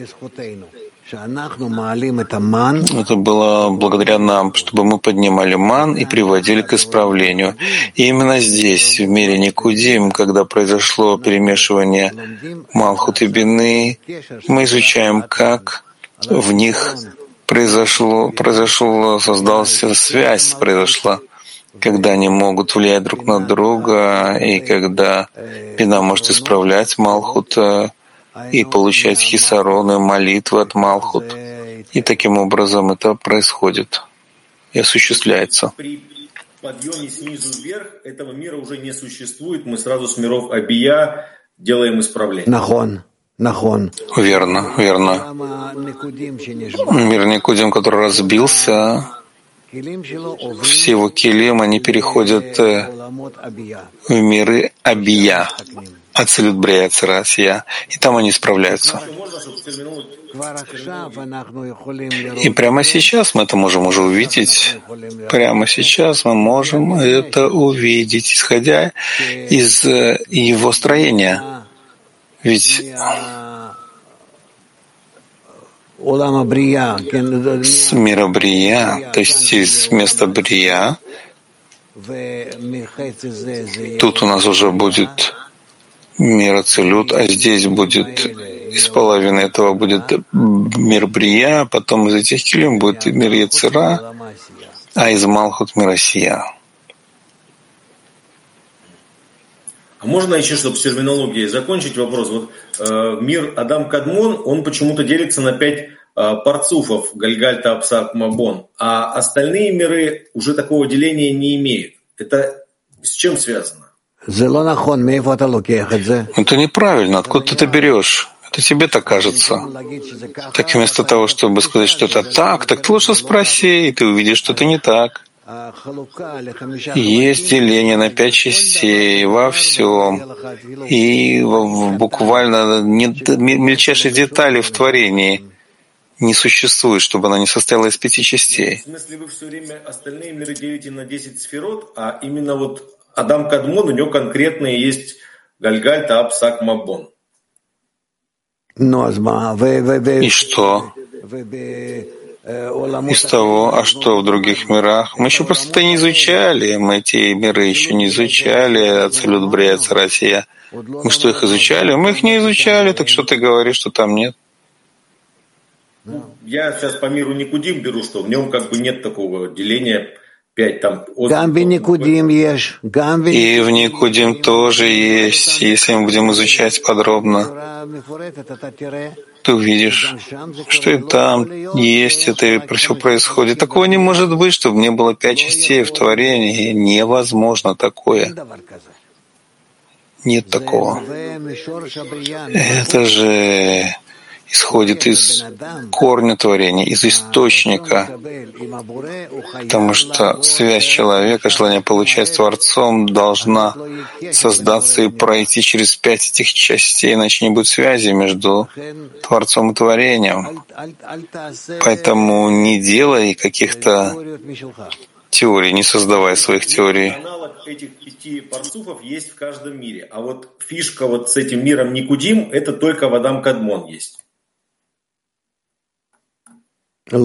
это было благодаря нам, чтобы мы поднимали ман и приводили к исправлению. И именно здесь, в мире Никудим, когда произошло перемешивание Малхут и Бины, мы изучаем, как в них произошло, произошло, создалась связь, произошла когда они могут влиять друг на друга, и когда Бина может исправлять Малхут и получать хисароны, молитвы от Малхут. И таким образом это происходит и осуществляется. При подъеме снизу вверх этого мира уже не существует. Мы сразу с миров Абия делаем исправление. Верно, верно. Мир Никудим, который разбился, все его килим, они переходят в миры Абия, Ацилют Брия Царасия, и там они исправляются. И прямо сейчас мы это можем уже увидеть. Прямо сейчас мы можем это увидеть, исходя из его строения. Ведь с мира Брия, то есть из места Брия, тут у нас уже будет мир Ацилют, а здесь будет из половины этого будет мир Брия, потом из этих килим будет мир Яцера, а из Малхут мир Асия. А можно еще, чтобы с терминологией закончить вопрос? Вот э, мир Адам Кадмон, он почему-то делится на пять э, парцуфов Гальгальта, Апсак, Мабон, а остальные миры уже такого деления не имеют. Это с чем связано? Это неправильно. Откуда ты это берешь? Это тебе так кажется. Так вместо того, чтобы сказать, что это так, так ты лучше спроси, и ты увидишь, что это не так. Есть деление на пять частей во всем, и буквально мельчайшие детали в творении не существует, чтобы она не состояла из пяти частей. В смысле, вы все время остальные миры делите на десять сферот, а именно вот Адам Кадмон, у него конкретные есть Гальгальта, Апсак, Мабон. И что? Из того, а что в других мирах? Мы еще просто это не изучали, мы эти миры еще не изучали, Ацилют Брия Царасия. Мы что, их изучали? Мы их не изучали, так что ты говоришь, что там нет? Я сейчас по миру Никудим беру, что в нем как бы нет такого деления. Пять там. И в Никудим тоже есть. Если мы будем изучать подробно, ты увидишь, что и там есть это, и все происходит. Такого не может быть, чтобы не было пять частей в творении. Невозможно такое. Нет такого. Это же исходит из корня творения, из источника, потому что связь человека, желание получать с Творцом должна создаться и пройти через пять этих частей, иначе не будет связи между Творцом и творением. Поэтому не делай каких-то теорий, не создавай своих теорий. Аналог этих пяти парцуфов есть в каждом мире, а вот фишка вот с этим миром Никудим, это только в Адам Кадмон есть. Я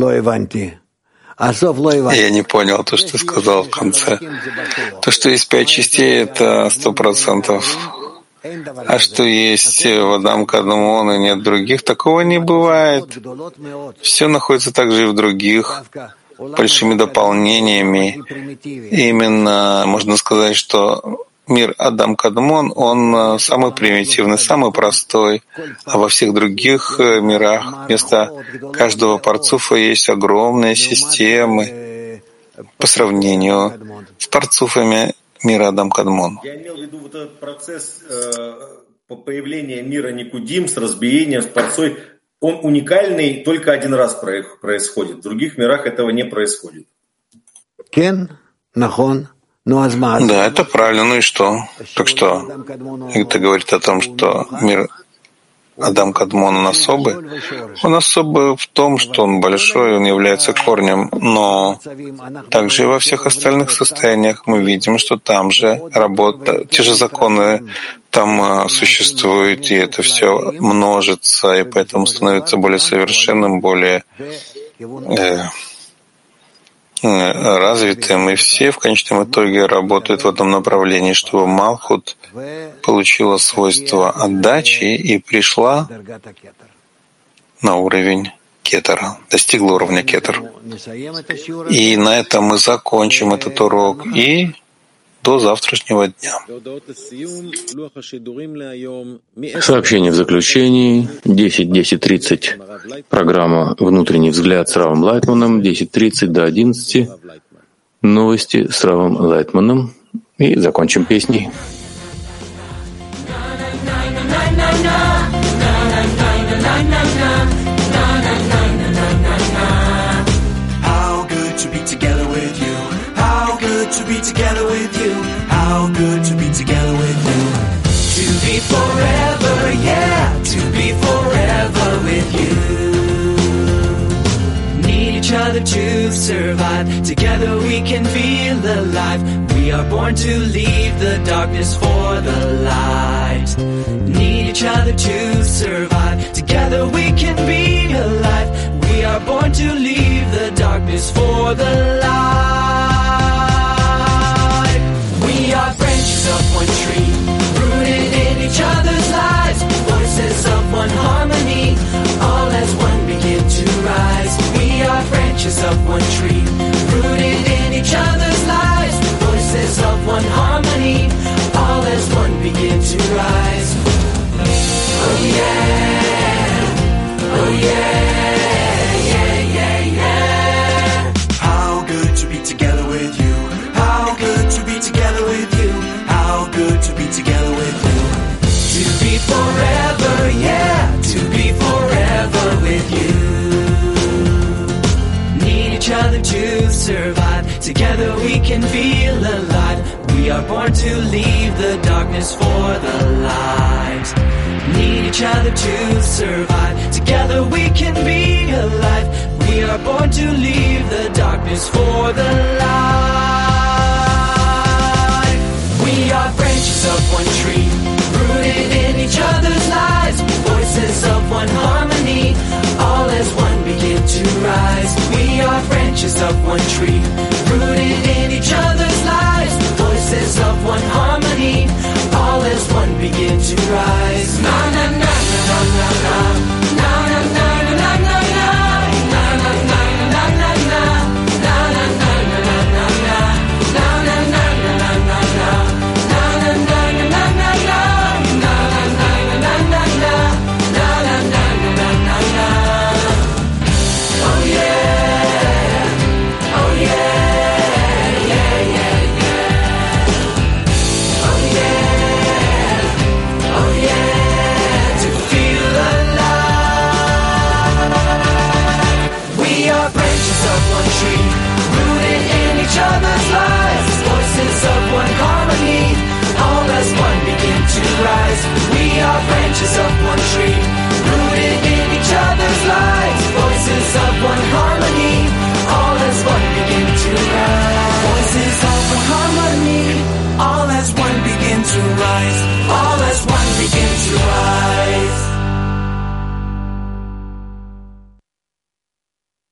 не понял то, что ты сказал в конце. То, что есть пять частей, это сто процентов. А что есть в Адам Кадмон и нет других, такого не бывает. Все находится также и в других, большими дополнениями. Именно можно сказать, что мир Адам Кадмон, он самый примитивный, самый простой, а во всех других мирах вместо каждого парцуфа есть огромные системы по сравнению с парцуфами мира Адам Кадмон. Я имел в виду вот этот процесс э, появления мира Никудим с разбиением, с парцой, он уникальный, только один раз происходит. В других мирах этого не происходит. Да, это правильно. Ну и что? Так что это говорит о том, что мир Адам Кадмон, он особый. Он особый в том, что он большой, он является корнем, но также и во всех остальных состояниях мы видим, что там же работа, те же законы там существуют, и это все множится, и поэтому становится более совершенным, более э, развитым, и все в конечном итоге работают в этом направлении, чтобы Малхут получила свойство отдачи и пришла на уровень кетера, достигла уровня кетер. И на этом мы закончим этот урок. И до завтрашнего дня. Сообщение в заключении. десять десять тридцать. Программа «Внутренний взгляд» с Равом Лайтманом. десять тридцать до одиннадцати. Новости с Равом Лайтманом. И закончим песней. How good to be together with you. How good to be together with you. How good to be together with you. To be forever, yeah, to be forever with you. Need each other to survive. Together we can feel alive. We are born to leave the darkness for the light. Need each other to survive. Together we can be alive. We are born to leave the darkness for the light. We are branches of one tree, rooted in each other's lives. Voices of one harmony, all as one begin to rise. We are branches of one tree, rooted in each other's lives. Voices of one harmony, all as one begin to rise. Oh yeah, oh yeah, yeah, yeah, yeah. How good to be together with you. How good to be together with you. How good to be together with you. To be forever, yeah, to be forever with you. Need each other to survive. Together we can feel alive. We are born to leave the darkness for the light. Need each other to survive. Together we can be alive. We are born to leave the darkness for the light. We are branches of one tree, rooted in each other's lives. Voices of one harmony, all as one begin to rise. We are branches of one tree, rooted in each other's lives. Voices of one harmony, all as one begin to rise. Na na na na na na na na na na na na na na na na na na branches of one tree, rooted in each other's lives. Voices of one harmony, all as one begin to rise. Voices of one harmony, all as one begin to rise. All as one begin to rise.